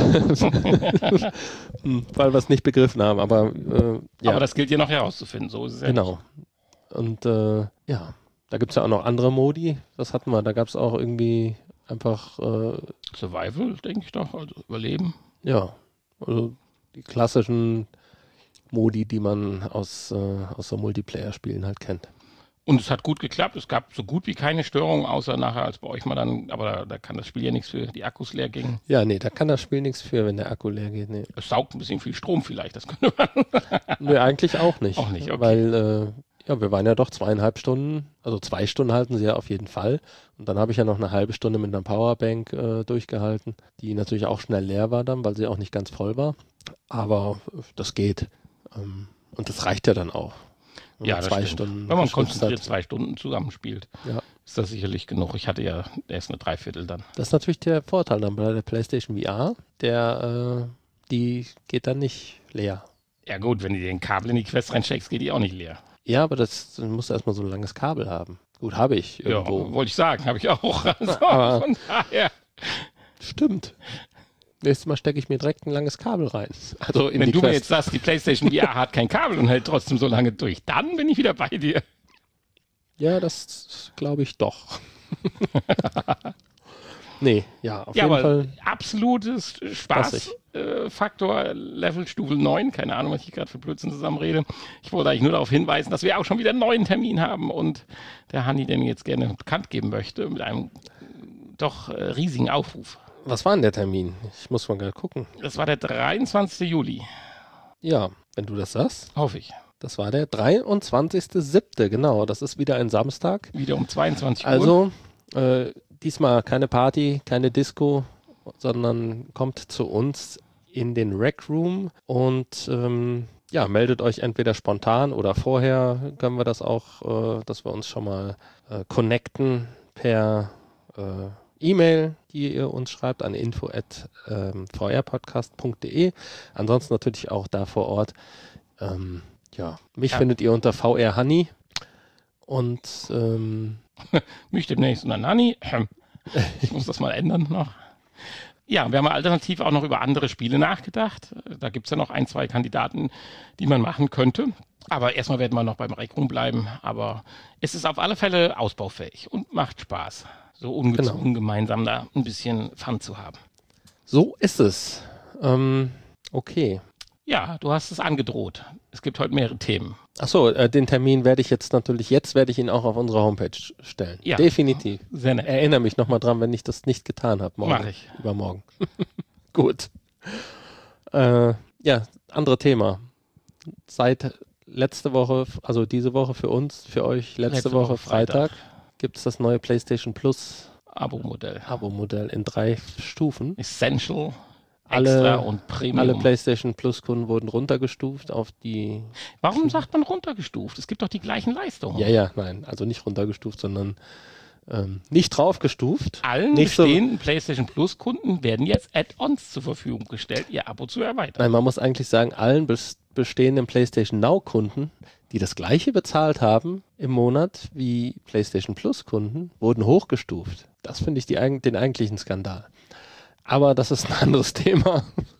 Weil wir es nicht begriffen haben, aber äh, ja. Aber das gilt ja noch herauszufinden, so ist es ja. Genau. Und äh, ja, da gibt es ja auch noch andere Modi. Das hatten wir, da gab es auch irgendwie einfach äh, Survival, denke ich doch, also Überleben. Ja, also die klassischen Modi, die man aus, äh, aus so Multiplayer-Spielen halt kennt. Und es hat gut geklappt. Es gab so gut wie keine Störungen, außer nachher als bei euch mal dann, aber da, da kann das Spiel ja nichts für, die Akkus leer gingen. Ja, nee, da kann das Spiel nichts für, wenn der Akku leer geht. Nee. Es saugt ein bisschen viel Strom vielleicht, das könnte man. Nee, eigentlich auch nicht. Auch nicht, okay. Weil, äh, ja, wir waren ja doch zweieinhalb Stunden, also zwei Stunden halten sie ja auf jeden Fall. Und dann habe ich ja noch eine halbe Stunde mit einer Powerbank äh, durchgehalten, die natürlich auch schnell leer war dann, weil sie auch nicht ganz voll war. Aber das geht. Ähm, und das reicht ja dann auch. Ja, das zwei stimmt. Stunden Wenn man konzentriert zwei Stunden zusammenspielt, ja. ist das sicherlich genug. Ich hatte ja erst eine Dreiviertel dann. Das ist natürlich der Vorteil dann bei der PlayStation V R. Der, äh, die geht dann nicht leer. Ja gut, wenn du den Kabel in die Quest reinsteckst, geht die auch nicht leer. Ja, aber das du musst erstmal so ein langes Kabel haben. Gut, habe ich irgendwo. Ja, wollte ich sagen, habe ich auch. Also, aber von daher. Stimmt. Nächstes Mal stecke ich mir direkt ein langes Kabel rein. Also in Wenn die du Quest. mir jetzt sagst, die PlayStation V R hat kein Kabel und hält trotzdem so lange durch, dann bin ich wieder bei dir. Ja, das glaube ich doch. Nee, ja, auf ja, jeden aber Fall. Absolutes Spaßfaktor, äh, Levelstufe neun, keine Ahnung, was ich gerade für Blödsinn zusammenrede. Ich wollte eigentlich nur darauf hinweisen, dass wir auch schon wieder einen neuen Termin haben und der Hanni den jetzt gerne bekannt geben möchte mit einem doch äh, riesigen Aufruf. Was war denn der Termin? Ich muss mal gerade gucken. Das war der dreiundzwanzigste Juli. Ja, wenn du das sagst. Hoffe ich. Das war der dreiundzwanzigste siebte Genau. Das ist wieder ein Samstag. Wieder um zweiundzwanzig Uhr. Also, äh, diesmal keine Party, keine Disco, sondern kommt zu uns in den Rec Room und ähm, ja, meldet euch entweder spontan oder vorher können wir das auch, äh, dass wir uns schon mal äh, connecten per äh, E-Mail, die ihr uns schreibt an info at v r podcast punkt d e. Ansonsten natürlich auch da vor Ort. Ähm, ja, mich ja. findet ihr unter V R Honey und ähm, mich demnächst unter Nani. Ich muss das mal ändern noch. Ja, wir haben alternativ auch noch über andere Spiele nachgedacht. Da gibt es ja noch ein, zwei Kandidaten, die man machen könnte. Aber erstmal werden wir noch beim Rec Room bleiben. Aber es ist auf alle Fälle ausbaufähig und macht Spaß, so ungezwungen genau. gemeinsam da ein bisschen Fun zu haben. So ist es. Ähm, okay. Ja, du hast es angedroht. Es gibt heute mehrere Themen. Achso, äh, den Termin werde ich jetzt natürlich, jetzt werde ich ihn auch auf unsere Homepage stellen. Ja, definitiv. Sehr nett. Erinnere mich nochmal dran, wenn ich das nicht getan habe. Mach ich. Übermorgen. Gut. Äh, ja, andere Thema. Seit letzte Woche, also diese Woche für uns, für euch, letzte, letzte Woche, Woche Freitag, Freitag. gibt es das neue PlayStation Plus Abo-Modell. Abo-Modell in drei Stufen. Essential, alle, Extra und Premium. Alle PlayStation Plus-Kunden wurden runtergestuft auf die... Warum sagt man runtergestuft? Es gibt doch die gleichen Leistungen. Ja, ja, nein, also nicht runtergestuft, sondern ähm, nicht draufgestuft. Allen nicht bestehenden so PlayStation Plus-Kunden werden jetzt Add-ons zur Verfügung gestellt, ihr Abo zu erweitern. Nein, man muss eigentlich sagen, allen bes- bestehenden PlayStation Now-Kunden, die das gleiche bezahlt haben im Monat wie PlayStation Plus-Kunden, wurden hochgestuft. Das finde ich die, den eigentlichen Skandal. Aber das ist ein anderes Thema.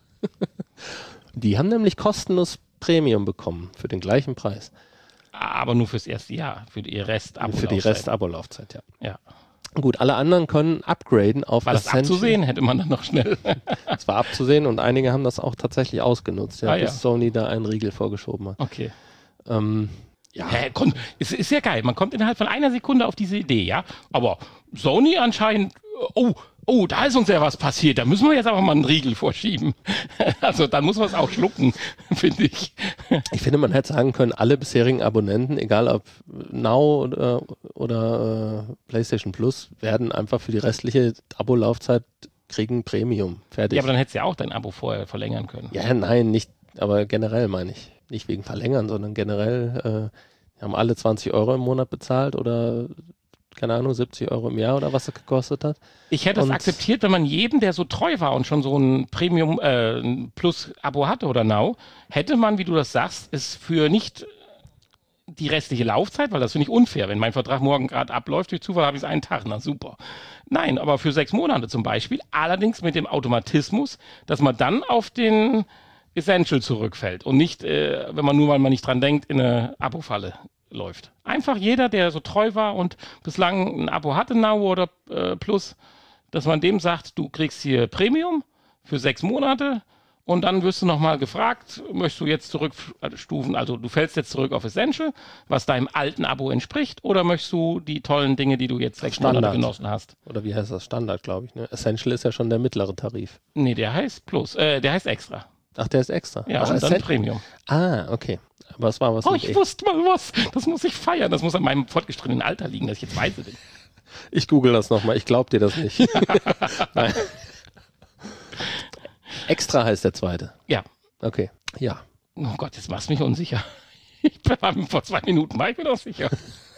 Die haben nämlich kostenlos Premium bekommen für den gleichen Preis. Aber nur fürs erste Jahr, für die Rest-Abo-Laufzeit. Für die Rest-Abo-Laufzeit, ja. Ja. Gut, alle anderen können upgraden auf War das Essential. abzusehen? Hätte man dann noch schnell. Es war abzusehen und einige haben das auch tatsächlich ausgenutzt, ja, ah, bis ja. Sony da einen Riegel vorgeschoben hat. Okay. Ähm, ja, ja komm, ist, ist ja geil. Man kommt innerhalb von einer Sekunde auf diese Idee, ja. Aber Sony anscheinend, oh, oh, da ist uns ja was passiert. Da müssen wir jetzt aber mal einen Riegel vorschieben. Also dann muss man es auch schlucken, finde ich. Ich finde, man hätte sagen können, alle bisherigen Abonnenten, egal ob Now oder, oder äh, PlayStation Plus, werden einfach für die restliche Abo-Laufzeit kriegen Premium. Fertig. Ja, aber dann hättest du ja auch dein Abo vorher verlängern können. Ja, nein, nicht, aber generell meine ich. Nicht wegen Verlängern, sondern generell äh, haben alle zwanzig Euro im Monat bezahlt oder keine Ahnung, siebzig Euro im Jahr oder was es gekostet hat. Ich hätte es akzeptiert, wenn man jedem, der so treu war und schon so ein Premium äh, ein Plus-Abo hatte oder Now, hätte man, wie du das sagst, es für nicht die restliche Laufzeit, weil das finde ich unfair, wenn mein Vertrag morgen gerade abläuft, durch Zufall habe ich es einen Tag, na super. Nein, aber für sechs Monate zum Beispiel, allerdings mit dem Automatismus, dass man dann auf den Essential zurückfällt und nicht, äh, wenn man nur, weil man nicht dran denkt, in eine Abo-Falle läuft. Einfach jeder, der so treu war und bislang ein Abo hatte, Now oder äh, Plus, dass man dem sagt, du kriegst hier Premium für sechs Monate und dann wirst du nochmal gefragt, möchtest du jetzt zurückstufen, also du fällst jetzt zurück auf Essential, was deinem alten Abo entspricht, oder möchtest du die tollen Dinge, die du jetzt sechs Standard. Monate genossen hast? Oder wie heißt das? Standard, glaube ich. Ne? Essential ist ja schon der mittlere Tarif. Nee, der heißt Plus, äh, der heißt Extra. Ach, der ist extra. Ja, Ach, und dann Premium. Ah, okay. Aber es war was. Oh, ich wusste mal was. Das muss ich feiern. Das muss an meinem fortgeschrittenen Alter liegen, dass ich jetzt weise bin. Ich google das nochmal. Ich glaube dir das nicht. Nein. Extra heißt der zweite. Ja. Okay. Ja. Oh Gott, jetzt machst du mich unsicher. Ich war vor zwei Minuten, war ich mir doch sicher.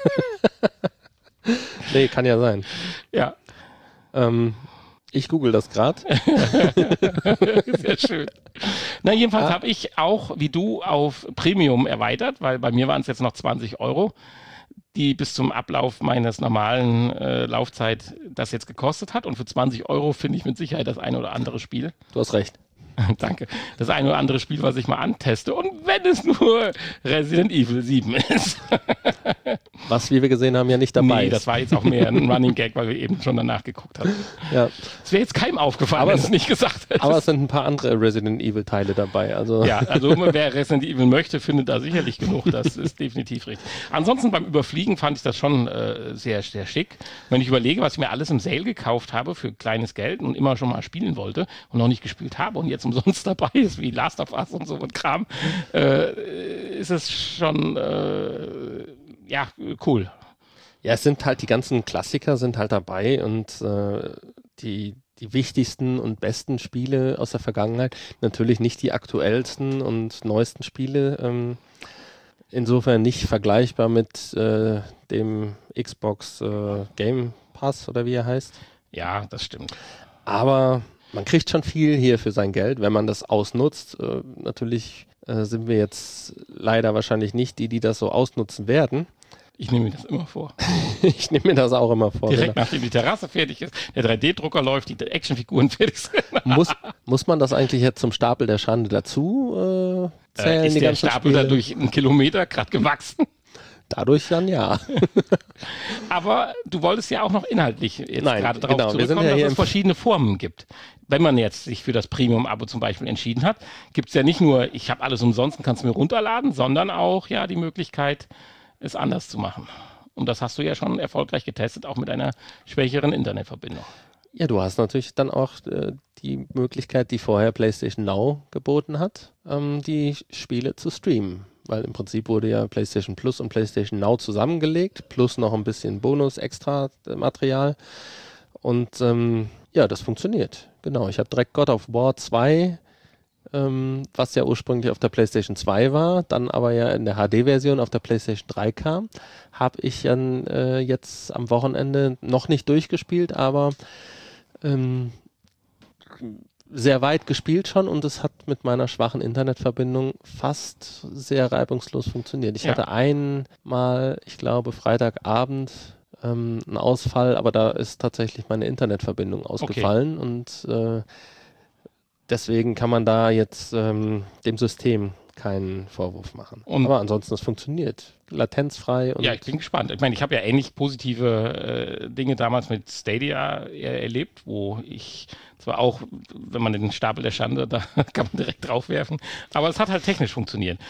Nee, kann ja sein. Ja. Ähm, ich google das gerade. Sehr schön. Na, jedenfalls ah. habe ich auch, wie du, auf Premium erweitert, weil bei mir waren es jetzt noch zwanzig Euro, die bis zum Ablauf meines normalen äh, Laufzeit das jetzt gekostet hat. Und für zwanzig Euro finde ich mit Sicherheit das eine oder andere Spiel. Du hast recht. Danke. Das eine oder andere Spiel, was ich mal anteste. Und wenn es nur Resident Evil sieben ist. Was, wie wir gesehen haben, ja nicht dabei nee, ist. Das war jetzt auch mehr ein Running Gag, weil wir eben schon danach geguckt haben. Ja. Es wäre jetzt keinem aufgefallen, aber wenn es nicht gesagt hätte. Aber es sind ein paar andere Resident Evil Teile dabei. Also. Ja, also wer Resident Evil möchte, findet da sicherlich genug. Das ist definitiv richtig. Ansonsten beim Überfliegen fand ich das schon äh, sehr, sehr schick. Wenn ich überlege, was ich mir alles im Sale gekauft habe für kleines Geld und immer schon mal spielen wollte und noch nicht gespielt habe und jetzt umsonst dabei ist, wie Last of Us und so und Kram, äh, ist es schon äh, ja, cool. Ja, es sind halt die ganzen Klassiker sind halt dabei und äh, die, die wichtigsten und besten Spiele aus der Vergangenheit. Natürlich nicht die aktuellsten und neuesten Spiele. Ähm, insofern nicht vergleichbar mit äh, dem Xbox äh, Game Pass oder wie er heißt. Ja, das stimmt. Aber man kriegt schon viel hier für sein Geld, wenn man das ausnutzt. Äh, natürlich äh, sind wir jetzt leider wahrscheinlich nicht die, die das so ausnutzen werden. Ich nehme mir das immer vor. Ich nehme mir das auch immer vor. Direkt genau. Nachdem die Terrasse fertig ist, der drei D-Drucker läuft, die Actionfiguren fertig sind. muss, muss man das eigentlich jetzt zum Stapel der Schande dazu äh, zählen? Äh, ist die der ganzen Stapel Spiele? dadurch einen Kilometer gerade gewachsen? Dadurch dann ja. Aber du wolltest ja auch noch inhaltlich jetzt Nein, gerade darauf genau. zurückkommen, ja dass es verschiedene Formen gibt. Wenn man jetzt sich für das Premium-Abo zum Beispiel entschieden hat, gibt es ja nicht nur, ich habe alles umsonst und kannst mir runterladen, sondern auch ja die Möglichkeit, es anders zu machen. Und das hast du ja schon erfolgreich getestet, auch mit einer schwächeren Internetverbindung. Ja, du hast natürlich dann auch äh, die Möglichkeit, die vorher PlayStation Now geboten hat, ähm, die Spiele zu streamen. Weil im Prinzip wurde ja PlayStation Plus und PlayStation Now zusammengelegt, plus noch ein bisschen Bonus-Extra-Material. Und ähm, ja, das funktioniert. Genau, ich habe direkt God of War zwei, ähm, was ja ursprünglich auf der PlayStation zwei war, dann aber ja in der H D-Version auf der PlayStation drei kam, habe ich dann äh, jetzt am Wochenende noch nicht durchgespielt, aber ähm, sehr weit gespielt schon und es hat mit meiner schwachen Internetverbindung fast sehr reibungslos funktioniert. Ich ja. hatte einmal, ich glaube Freitagabend, ähm, einen Ausfall, aber da ist tatsächlich meine Internetverbindung ausgefallen okay. und äh, deswegen kann man da jetzt ähm, dem System keinen Vorwurf machen. Und aber ansonsten, es funktioniert. Latenzfrei. Und ja, ich bin gespannt. Ich meine, ich habe ja ähnlich positive äh, Dinge damals mit Stadia äh, erlebt, wo ich zwar auch, wenn man den Stapel der Schande, da kann man direkt draufwerfen, aber es hat halt technisch funktioniert.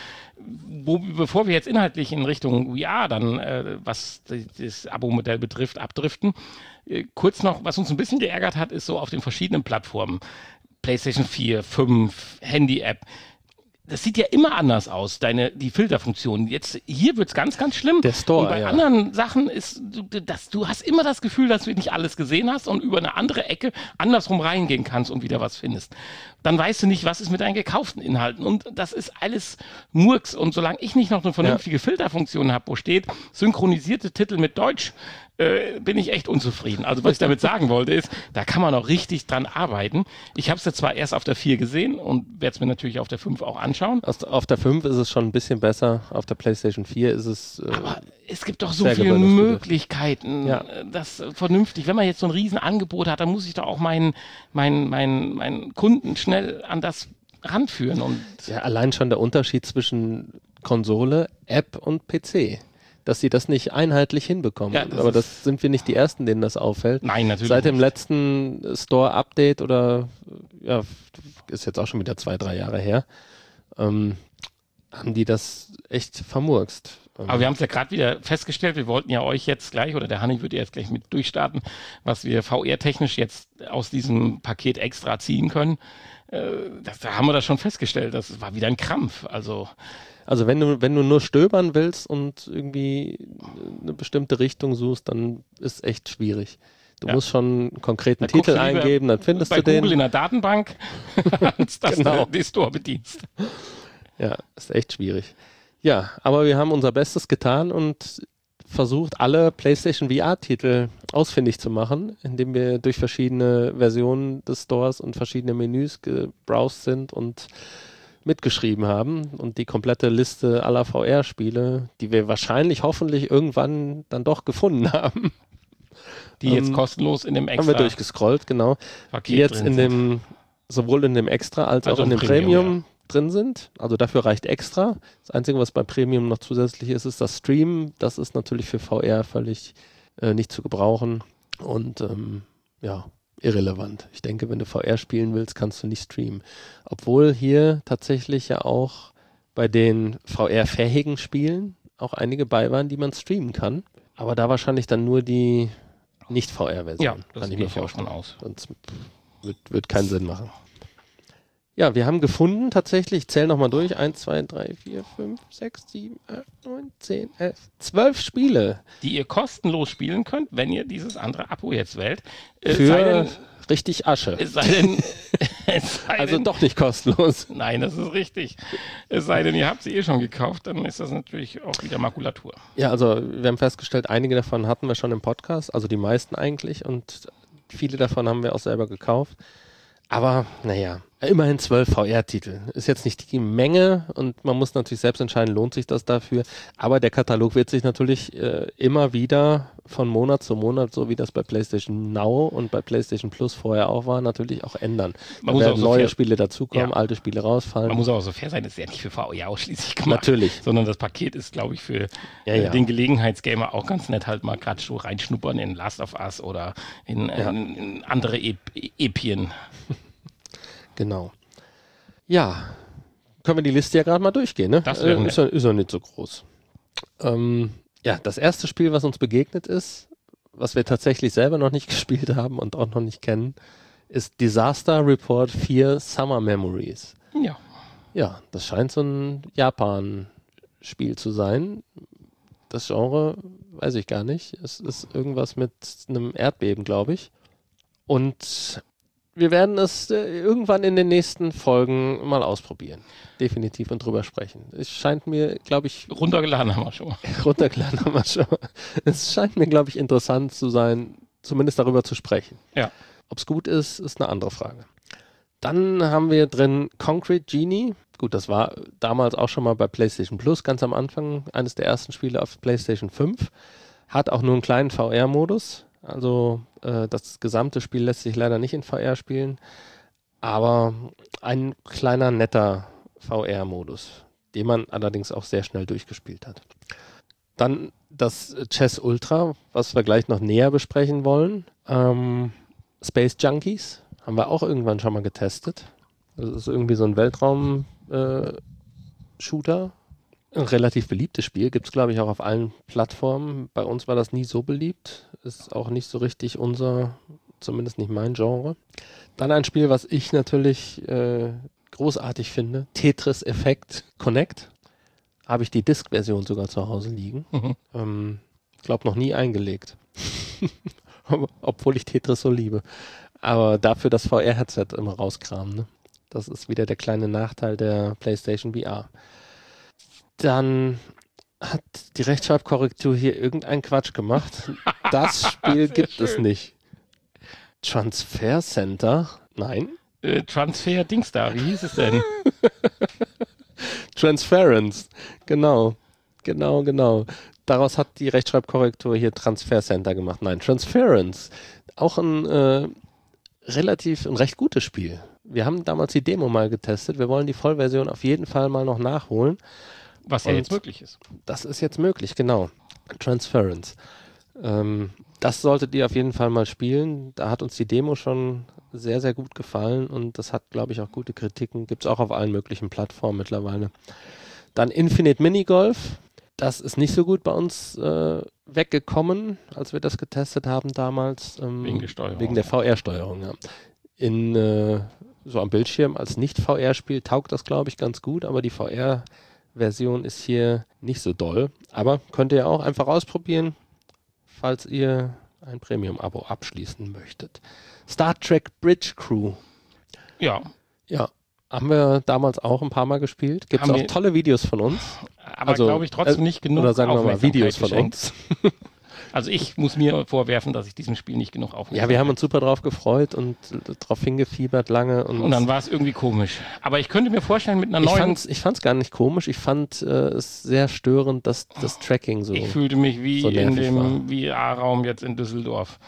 Wo, bevor wir jetzt inhaltlich in Richtung V R dann, äh, was das Abo-Modell betrifft, abdriften, äh, kurz noch, was uns ein bisschen geärgert hat, ist so auf den verschiedenen Plattformen, PlayStation vier, fünf, Handy-App, das sieht ja immer anders aus, deine, die Filterfunktion. Jetzt, hier wird's ganz, ganz schlimm. Der Store, und bei ja. anderen Sachen ist, du, das, du hast immer das Gefühl, dass du nicht alles gesehen hast und über eine andere Ecke andersrum reingehen kannst und wieder was findest. Dann weißt du nicht, was ist mit deinen gekauften Inhalten. Und das ist alles Murks. Und solange ich nicht noch eine vernünftige ja. Filterfunktion habe, wo steht, synchronisierte Titel mit Deutsch, äh, bin ich echt unzufrieden. Also was ich damit sagen wollte ist, da kann man noch richtig dran arbeiten. Ich habe es jetzt zwar erst auf der vier gesehen und werde es mir natürlich auf der fünf auch anschauen. Auf der fünf ist es schon ein bisschen besser, auf der PlayStation vier ist es... Äh, Aber es gibt doch so viele Möglichkeiten, ja. das vernünftig, wenn man jetzt so ein Riesenangebot hat, dann muss ich doch auch meinen mein, mein, mein Kunden schnell an das ranführen. Und ja, allein schon der Unterschied zwischen Konsole, App und P C. Dass sie das nicht einheitlich hinbekommen. Ja, das aber das sind wir nicht die Ersten, denen das auffällt. Nein, natürlich Seit dem nicht. letzten Store-Update oder, ja, ist jetzt auch schon wieder zwei, drei Jahre her, ähm, haben die das echt vermurkst. Aber wir haben es ja gerade wieder festgestellt, wir wollten ja euch jetzt gleich, oder der Hanni wird ja jetzt gleich mit durchstarten, was wir V R-technisch jetzt aus diesem Paket extra ziehen können. Äh, das, da haben wir das schon festgestellt, das war wieder ein Krampf. Also Also wenn du, wenn du nur stöbern willst und irgendwie eine bestimmte Richtung suchst, dann ist es echt schwierig. Du ja. musst schon einen konkreten da Titel eingeben, dann findest du den. Bei Google in der Datenbank, als dass genau. du den Store bedienst. Ja, ist echt schwierig. Ja, aber wir haben unser Bestes getan und versucht, alle PlayStation V R-Titel ausfindig zu machen, indem wir durch verschiedene Versionen des Stores und verschiedene Menüs gebrowst sind und mitgeschrieben haben und die komplette Liste aller V R-Spiele, die wir wahrscheinlich hoffentlich irgendwann dann doch gefunden haben. Die jetzt ähm, kostenlos in dem Extra... Haben wir durchgescrollt, genau. Paket die jetzt in dem, sowohl in dem Extra als also auch in dem Premium, Premium ja. drin sind. Also dafür reicht Extra. Das Einzige, was bei Premium noch zusätzlich ist, ist das Stream. Das ist natürlich für V R völlig äh, nicht zu gebrauchen und ähm, ja, irrelevant. Ich denke, wenn du V R spielen willst, kannst du nicht streamen. Obwohl hier tatsächlich ja auch bei den V R-fähigen Spielen auch einige bei waren, die man streamen kann. Aber da wahrscheinlich dann nur die Nicht-V R-Version. Ja, das gehe ich auch schon aus. Sonst wird, wird keinen Sinn machen. Ja, wir haben gefunden tatsächlich, ich zähle nochmal durch, eins, zwei, drei, vier, fünf, sechs, sieben, acht, neun, zehn, elf, zwölf Spiele. Die ihr kostenlos spielen könnt, wenn ihr dieses andere Abo jetzt wählt. Äh, Für richtig Asche. Es sei denn, es sei also denn, doch nicht kostenlos. Nein, das ist richtig. Es sei denn, ihr habt sie eh schon gekauft, dann ist das natürlich auch wieder Makulatur. Ja, also wir haben festgestellt, einige davon hatten wir schon im Podcast, also die meisten eigentlich, und viele davon haben wir auch selber gekauft. Aber naja, immerhin zwölf V R-Titel. Ist jetzt nicht die Menge und man muss natürlich selbst entscheiden, lohnt sich das dafür. Aber der Katalog wird sich natürlich äh, immer wieder von Monat zu Monat, so wie das bei PlayStation Now und bei PlayStation Plus vorher auch war, natürlich auch ändern. Man da muss werden auch so neue fair, Spiele dazukommen, ja. alte Spiele rausfallen. Man muss auch so fair sein, das ist ja nicht für V R ausschließlich gemacht. Natürlich. Sondern das Paket ist, glaube ich, für ja, äh, ja. den Gelegenheitsgamer auch ganz nett, halt mal gerade so reinschnuppern in Last of Us oder in, ja. in, in andere Ep- Epien. Genau. Ja, können wir die Liste ja gerade mal durchgehen, ne? Das äh, ist, ja, ist ja nicht so groß. Ähm, ja, das erste Spiel, was uns begegnet ist, was wir tatsächlich selber noch nicht gespielt haben und auch noch nicht kennen, ist Disaster Report vier Summer Memories. Ja. Ja, das scheint so ein Japan-Spiel zu sein. Das Genre weiß ich gar nicht. Es ist irgendwas mit einem Erdbeben, glaube ich. Und wir werden es äh, irgendwann in den nächsten Folgen mal ausprobieren. Definitiv und drüber sprechen. Es scheint mir, glaube ich... Runtergeladen haben wir schon. runtergeladen haben wir schon. Es scheint mir, glaube ich, interessant zu sein, zumindest darüber zu sprechen. Ja. Ob es gut ist, ist eine andere Frage. Dann haben wir drin Concrete Genie. Gut, das war damals auch schon mal bei PlayStation Plus, ganz am Anfang, eines der ersten Spiele auf PlayStation fünf. Hat auch nur einen kleinen V R-Modus. Also äh, das gesamte Spiel lässt sich leider nicht in V R spielen, aber ein kleiner, netter V R-Modus, den man allerdings auch sehr schnell durchgespielt hat. Dann das Chess Ultra, was wir gleich noch näher besprechen wollen. Ähm, Space Junkies haben wir auch irgendwann schon mal getestet. Das ist irgendwie so ein Weltraum-Shooter. Ein relativ beliebtes Spiel, gibt es glaube ich auch auf allen Plattformen. Bei uns war das nie so beliebt, ist auch nicht so richtig unser, zumindest nicht mein Genre. Dann ein Spiel, was ich natürlich äh, großartig finde, Tetris Effect Connect. Habe ich die Disk-Version sogar zu Hause liegen. Mhm. Ähm, glaube noch nie eingelegt. Obwohl ich Tetris so liebe. Aber dafür das V R-Headset immer rauskramen. Ne? Das ist wieder der kleine Nachteil der PlayStation V R. Dann hat die Rechtschreibkorrektur hier irgendeinen Quatsch gemacht. Das Spiel gibt schön. Es nicht. Transfer Center? Nein. Äh, Transfer Dings da, wie hieß es denn? Transference. Genau. Genau, genau. Daraus hat die Rechtschreibkorrektur hier Transfer Center gemacht. Nein, Transference. Auch ein äh, relativ, ein recht gutes Spiel. Wir haben damals die Demo mal getestet. Wir wollen die Vollversion auf jeden Fall mal noch nachholen. Was ja Und jetzt möglich ist. Das ist jetzt möglich, genau. Transference. Ähm, das solltet ihr auf jeden Fall mal spielen. Da hat uns die Demo schon sehr, sehr gut gefallen und das hat, glaube ich, auch gute Kritiken. Gibt es auch auf allen möglichen Plattformen mittlerweile. Dann Infinite Minigolf. Das ist nicht so gut bei uns äh, weggekommen, als wir das getestet haben damals. Ähm, wegen der Steuerung. Wegen der V R-Steuerung, ja. In, äh, so am Bildschirm als Nicht-V R-Spiel taugt das, glaube ich, ganz gut, aber die V R- Version ist hier nicht so doll, aber könnt ihr auch einfach ausprobieren, falls ihr ein Premium-Abo abschließen möchtet. Star Trek Bridge Crew. Ja. Ja, haben wir damals auch ein paar Mal gespielt. Gibt es auch tolle Videos von uns. Aber also, glaube ich trotzdem nicht genug Oder sagen wir mal Videos von uns. Also ich muss mir vorwerfen, dass ich diesem Spiel nicht genug aufmerksam Ja, wir haben uns super drauf gefreut und darauf hingefiebert lange. Und, und dann war es irgendwie komisch. Aber ich könnte mir vorstellen, mit einer ich neuen... Fand's, ich fand es gar nicht komisch. Ich fand äh, es sehr störend, dass das Tracking so Ich fühlte mich wie so in dem war. V R-Raum jetzt in Düsseldorf.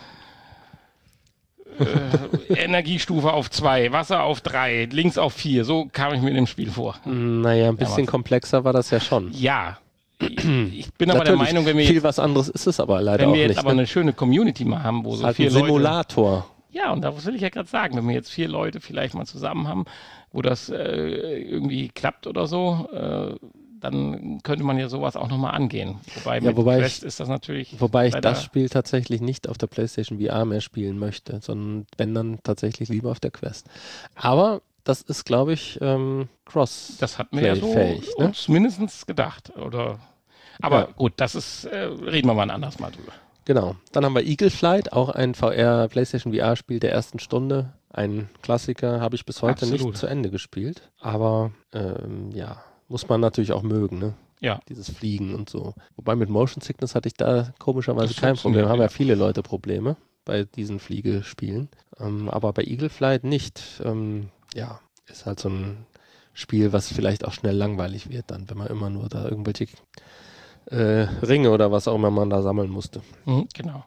äh, Energiestufe auf zwei, Wasser auf drei, links auf vier. So kam ich mir in dem Spiel vor. Naja, ein bisschen ja, komplexer war das ja schon. Ja. Ich bin aber der Meinung, wenn wir viel jetzt, was anderes ist es aber leider wenn auch wir jetzt nicht, aber ne? eine schöne Community mal haben, wo so halt viele ein Simulator. Leute, ja, und das will ich ja gerade sagen, wenn wir jetzt vier Leute vielleicht mal zusammen haben, wo das äh, irgendwie klappt oder so, äh, dann könnte man ja sowas auch nochmal angehen. Wobei ja, mit wobei Quest ich, ist das natürlich... Wobei ich das Spiel tatsächlich nicht auf der PlayStation V R mehr spielen möchte, sondern wenn dann tatsächlich lieber auf der Quest. Aber das ist, glaube ich, ähm, cross Das hat mir ja so fähig, ne? uns mindestens gedacht, oder... Aber ja. gut, das ist, äh, reden wir mal ein anderes Mal drüber. Genau. Dann haben wir Eagle Flight, auch ein V R PlayStation V R-Spiel der ersten Stunde. Ein Klassiker, habe ich bis heute Absolut. nicht zu Ende gespielt. Aber ähm, ja, muss man natürlich auch mögen, ne? Ja. Dieses Fliegen und so. Wobei mit Motion Sickness hatte ich da komischerweise kein Problem. Haben ja viele Leute Probleme bei diesen Fliegespielen. Ähm, aber bei Eagle Flight nicht. Ähm, ja, ist halt so ein Spiel, was vielleicht auch schnell langweilig wird dann, wenn man immer nur da irgendwelche äh, Ringe oder was auch immer man da sammeln musste. Mhm, genau.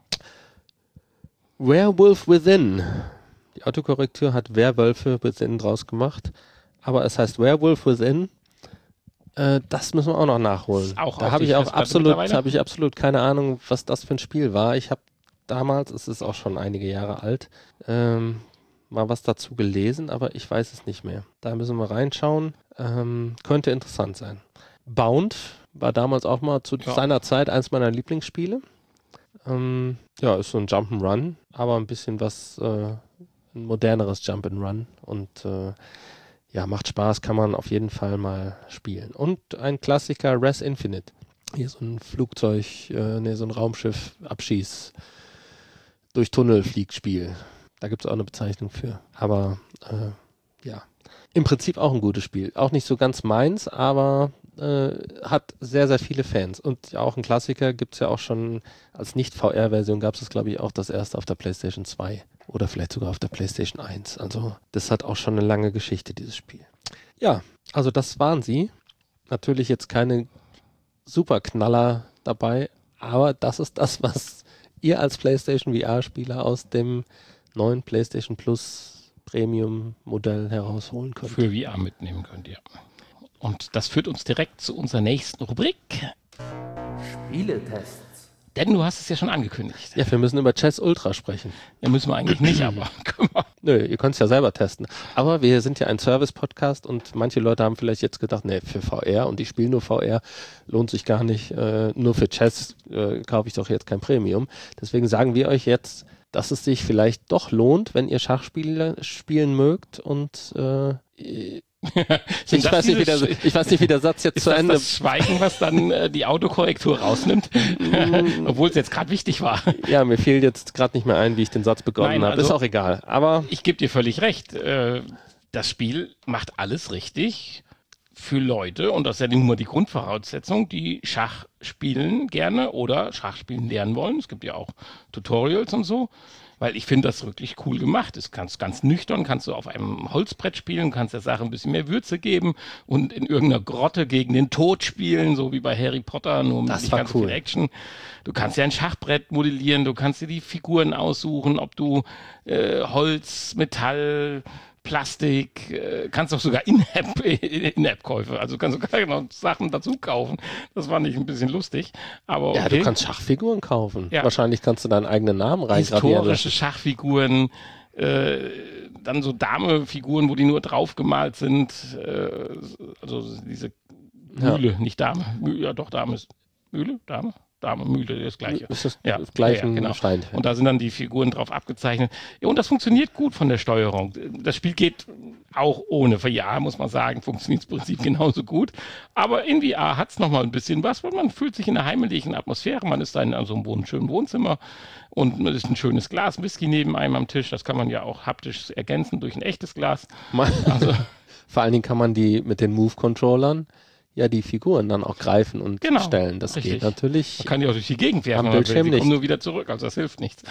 Werewolf Within. Die Autokorrektur hat Werwölfe Within draus gemacht, aber es heißt Werewolf Within. Äh, das müssen wir auch noch nachholen. Auch da habe ich auch absolut, habe ich absolut keine Ahnung, was das für ein Spiel war. Ich habe damals, es ist auch schon einige Jahre alt, ähm, mal was dazu gelesen, aber ich weiß es nicht mehr. Da müssen wir reinschauen. Ähm, könnte interessant sein. Bound war damals auch mal zu ja. seiner Zeit eins meiner Lieblingsspiele. Ähm, ja, ist so ein Jump'n'Run, aber ein bisschen was, äh, ein moderneres Jump'n'Run und äh, ja, macht Spaß, kann man auf jeden Fall mal spielen. Und ein Klassiker, Res Infinite. Hier so ein Flugzeug, äh, ne, so ein Raumschiff-Abschieß durch Tunnel-Fliegspiel. Da gibt es auch eine Bezeichnung für. Aber äh, ja, im Prinzip auch ein gutes Spiel. Auch nicht so ganz meins, aber äh, hat sehr, sehr viele Fans. Und auch ein Klassiker gibt es ja auch schon als Nicht-V R-Version, gab es das, glaube ich, auch das erste auf der PlayStation zwei. Oder vielleicht sogar auf der PlayStation eins. Also das hat auch schon eine lange Geschichte, dieses Spiel. Ja, also das waren sie. Natürlich jetzt keine Superknaller dabei, aber das ist das, was ihr als PlayStation V R-Spieler aus dem neuen PlayStation Plus Premium-Modell herausholen könnt. Für V R mitnehmen könnt, ja. Und das führt uns direkt zu unserer nächsten Rubrik. Spieletests. Denn du hast es ja schon angekündigt. Ja, wir müssen über Chess Ultra sprechen. Ja, müssen wir eigentlich nicht, aber können wir. Nö, ihr könnt es ja selber testen. Aber wir sind ja ein Service-Podcast und manche Leute haben vielleicht jetzt gedacht, nee, für V R und ich spiele nur V R, lohnt sich gar nicht. Äh, nur für Chess äh, kaufe ich doch jetzt kein Premium. Deswegen sagen wir euch jetzt, dass es sich vielleicht doch lohnt, wenn ihr Schachspiele spielen mögt und äh, ich, weiß nicht, wie der, ich weiß nicht, wie der Satz jetzt ist zu das Ende... Ist das Schweigen, was dann äh, die Autokorrektur rausnimmt? Obwohl es jetzt gerade wichtig war. Ja, mir fiel jetzt gerade nicht mehr ein, wie ich den Satz begonnen habe. Also, ist auch egal. Aber ich gebe dir völlig recht. Äh, das Spiel macht alles richtig für Leute, und das ist ja nun mal die Grundvoraussetzung, die Schach spielen gerne oder Schach spielen lernen wollen. Es gibt ja auch Tutorials und so. Weil ich finde das wirklich cool gemacht. Das kannst ganz nüchtern, kannst du auf einem Holzbrett spielen, kannst der Sache ein bisschen mehr Würze geben und in irgendeiner Grotte gegen den Tod spielen, so wie bei Harry Potter, nur mit nicht ganz so viel Action. Du kannst ja ein Schachbrett modellieren, du kannst dir die Figuren aussuchen, ob du äh, Holz, Metall, Plastik, äh, kannst auch sogar In-App, In-App-Käufe, also kannst du sogar noch Sachen dazu kaufen. Das fand ich ein bisschen lustig. Aber okay. Ja, du kannst Schachfiguren kaufen. Ja. Wahrscheinlich kannst du deinen eigenen Namen reingravieren. Historische Schachfiguren, äh, dann so Dame-Figuren, wo die nur draufgemalt sind. Äh, also diese Mühle, ja. nicht Dame. Mühle, ja doch, Dame ist Mühle, Dame. Dame, Mühle, das Gleiche. Ist das ja, das gleiche ja, genau. Stein. Und da sind dann die Figuren drauf abgezeichnet. Ja, und das funktioniert gut von der Steuerung. Das Spiel geht auch ohne V R, muss man sagen, funktioniert das Prinzip genauso gut. Aber in V R hat es nochmal ein bisschen was, weil man fühlt sich in einer heimlichen Atmosphäre. Man ist da in so einem schönen Wohnzimmer und es ist ein schönes Glas Whisky neben einem am Tisch. Das kann man ja auch haptisch ergänzen durch ein echtes Glas. Also, vor allen Dingen kann man die mit den Move-Controllern ja die Figuren dann auch greifen und genau, stellen. Das richtig. Geht natürlich. Man kann die auch durch die Gegend werfen, aber sie kommen nur wieder zurück, also das hilft nichts.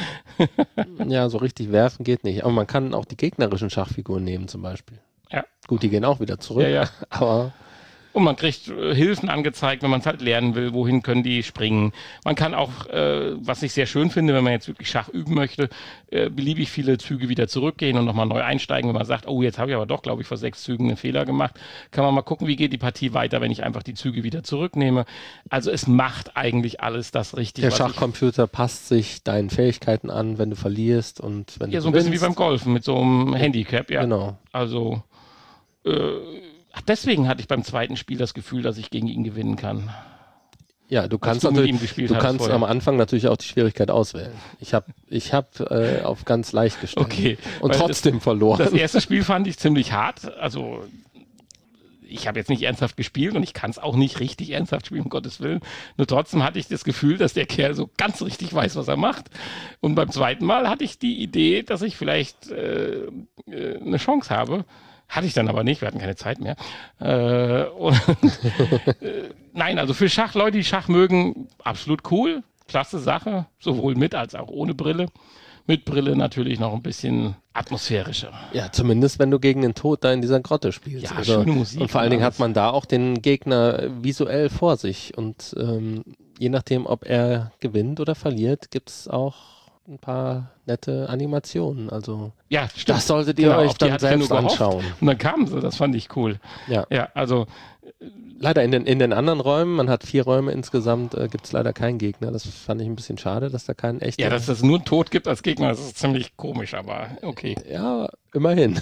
Ja, so richtig werfen geht nicht. Aber man kann auch die gegnerischen Schachfiguren nehmen zum Beispiel. Ja. Gut, die gehen auch wieder zurück. Ja, ja. Aber und man kriegt äh, Hilfen angezeigt, wenn man es halt lernen will, wohin können die springen. Man kann auch, äh, was ich sehr schön finde, wenn man jetzt wirklich Schach üben möchte, äh, beliebig viele Züge wieder zurückgehen und nochmal neu einsteigen. Wenn man sagt, oh, jetzt habe ich aber doch, glaube ich, vor sechs Zügen einen Fehler gemacht, kann man mal gucken, wie geht die Partie weiter, wenn ich einfach die Züge wieder zurücknehme. Also es macht eigentlich alles das richtig. Der Schachcomputer passt sich deinen Fähigkeiten an, wenn du verlierst und wenn du ja, so ein bisschen wie beim Golfen mit so einem Handicap, ja. Genau. Also äh, Ach, deswegen hatte ich beim zweiten Spiel das Gefühl, dass ich gegen ihn gewinnen kann. Ja, du kannst, du natürlich, du kannst am Anfang natürlich auch die Schwierigkeit auswählen. Ich habe ich hab, äh, auf ganz leicht gestellt okay, und trotzdem das, verloren. Das erste Spiel fand ich ziemlich hart. Also ich habe jetzt nicht ernsthaft gespielt und ich kann es auch nicht richtig ernsthaft spielen, um Gottes Willen. Nur trotzdem hatte ich das Gefühl, dass der Kerl so ganz richtig weiß, was er macht. Und beim zweiten Mal hatte ich die Idee, dass ich vielleicht äh, äh, eine Chance habe. Hatte ich dann aber nicht, wir hatten keine Zeit mehr. Äh, und, äh, nein, also für Schach, Leute, die Schach mögen, absolut cool. Klasse Sache, sowohl mit als auch ohne Brille. Mit Brille natürlich noch ein bisschen atmosphärischer. Ja, zumindest wenn du gegen den Tod da in dieser Grotte spielst. Ja, also, schöne Musik. Und vor allen Dingen hat man da auch den Gegner visuell vor sich. Und ähm, je nachdem, ob er gewinnt oder verliert, gibt es auch ein paar nette Animationen. Also ja, stimmt. Das solltet ihr genau, euch dann selbst anschauen. Und dann kamen sie, das fand ich cool. Ja, ja also leider in den, in den anderen Räumen, man hat vier Räume insgesamt, äh, gibt es leider keinen Gegner. Das fand ich ein bisschen schade, dass da keinen echten... Ja, dass es nur Tod gibt als Gegner, das ist ziemlich komisch, aber okay. Ja, immerhin.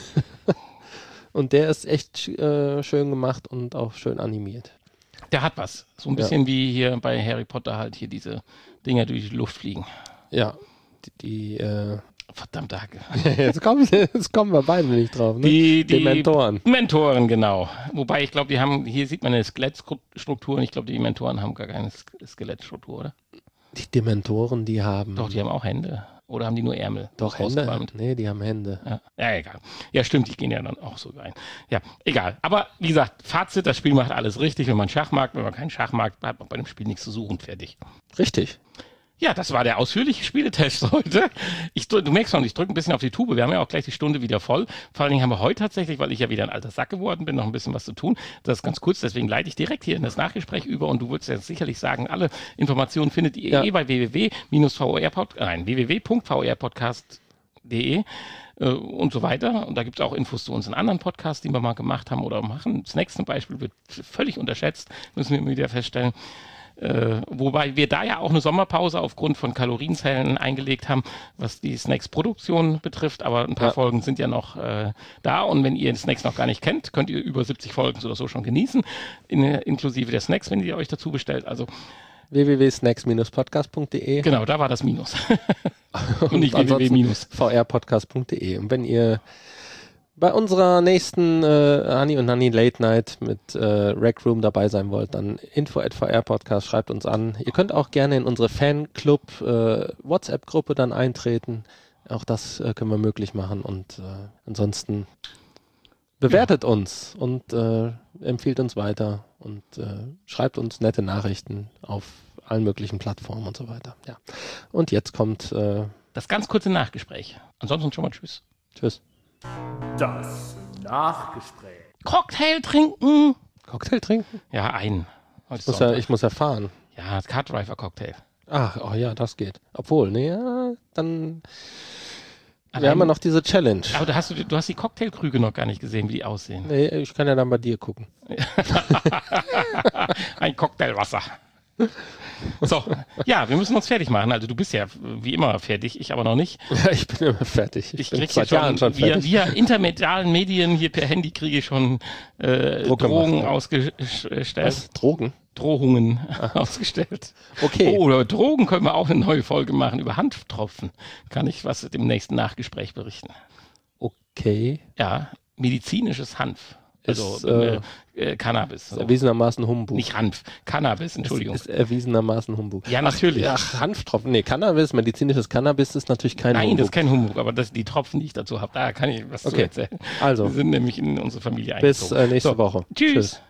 Und der ist echt äh, schön gemacht und auch schön animiert. Der hat was. So ein bisschen ja. wie hier bei Harry Potter halt hier diese Dinger durch die Luft fliegen. Ja, die... die äh Verdammte Hacke. Jetzt kommen, jetzt kommen wir beide nicht drauf, ne? Die, die, die Mentoren. Mentoren, genau. Wobei ich glaube, die haben, hier sieht man eine Skelettstruktur und ich glaube, die Mentoren haben gar keine Skelettstruktur, oder? Die Dementoren, die haben... Doch, die haben auch Hände. Oder haben die nur Ärmel? Doch, Hände? Nee, die haben Hände. Ja. ja, egal. Ja, stimmt, die gehen ja dann auch so rein. Ja, egal. Aber wie gesagt, Fazit, das Spiel macht alles richtig. Wenn man Schach mag, wenn man keinen Schach mag, hat man bei dem Spiel nichts zu suchen. Fertig. Richtig. Ja, das war der ausführliche Spieletest heute. Ich, du merkst schon, ich drücke ein bisschen auf die Tube. Wir haben ja auch gleich die Stunde wieder voll. Vor allen Dingen haben wir heute tatsächlich, weil ich ja wieder ein alter Sack geworden bin, noch ein bisschen was zu tun. Das ist ganz kurz, deswegen leite ich direkt hier in das Nachgespräch über und du würdest ja sicherlich sagen, alle Informationen findet ihr ja. eh bei w w w punkt v r podcast punkt d e äh, und so weiter. Und da gibt es auch Infos zu unseren anderen Podcasts, die wir mal gemacht haben oder machen. Snacks zum Beispiel wird völlig unterschätzt, müssen wir immer wieder feststellen. Äh, wobei wir da ja auch eine Sommerpause aufgrund von Kalorienzellen eingelegt haben, was die Snacks-Produktion betrifft, aber ein paar ja. Folgen sind ja noch äh, da und wenn ihr Snacks noch gar nicht kennt, könnt ihr über siebzig Folgen oder so schon genießen, in, inklusive der Snacks, wenn ihr euch dazu bestellt, also w w w punkt snacks Bindestrich podcast punkt d e. Genau, da war das Minus. und, und nicht w w w Bindestrich v r podcast punkt d e. Und wenn ihr bei unserer nächsten äh, Hani und Nanni Late Night mit äh, Rec Room dabei sein wollt, dann info at v r podcast, schreibt uns an. Ihr könnt auch gerne in unsere Fanclub äh, WhatsApp-Gruppe dann eintreten. Auch das äh, können wir möglich machen. Und äh, ansonsten bewertet ja. uns und äh, empfiehlt uns weiter und äh, schreibt uns nette Nachrichten auf allen möglichen Plattformen und so weiter. Ja. Und jetzt kommt äh, das ganz kurze Nachgespräch. Ansonsten schon mal tschüss. Tschüss. Das Nachgespräch. Cocktail trinken. Cocktail trinken? Ja, einen. Ich muss ja, ich muss ja fahren. Ja, Cardriver Cocktail. Ach, oh ja, das geht. Obwohl, nee, ja, dann Allein, wir haben ja noch diese Challenge. Aber du hast, du hast die Cocktailkrüge noch gar nicht gesehen, wie die aussehen. Nee, ich kann ja dann bei dir gucken. Ein Cocktailwasser. So, ja, wir müssen uns fertig machen. Also du bist ja wie immer fertig, ich aber noch nicht. Ja, ich bin immer fertig. Ich, ich kriege seit Jahren schon fertig. Via, via intermedialen Medien hier per Handy kriege ich schon äh, Drohungen ausgestellt. Was? Drogen? Drohungen ausgestellt. Okay. Oh, über Drogen können wir auch eine neue Folge machen. Über Hanftropfen kann ich was im nächsten Nachgespräch berichten. Okay. Ja, medizinisches Hanf. Also ist, äh, äh, Cannabis. Ist erwiesenermaßen Humbug. Nicht Hanf, Cannabis, Entschuldigung. Ist, ist erwiesenermaßen Humbug. Ja, natürlich. Ach, ach, Hanftropfen. Nee, Cannabis, medizinisches Cannabis ist natürlich kein Nein, Humbug. Nein, das ist kein Humbug, aber das, die Tropfen, die ich dazu habe, da kann ich was okay. zu erzählen. Also. Wir sind nämlich in unsere Familie eingezogen. Bis äh, nächste so. Woche. Tschüss. Tschüss.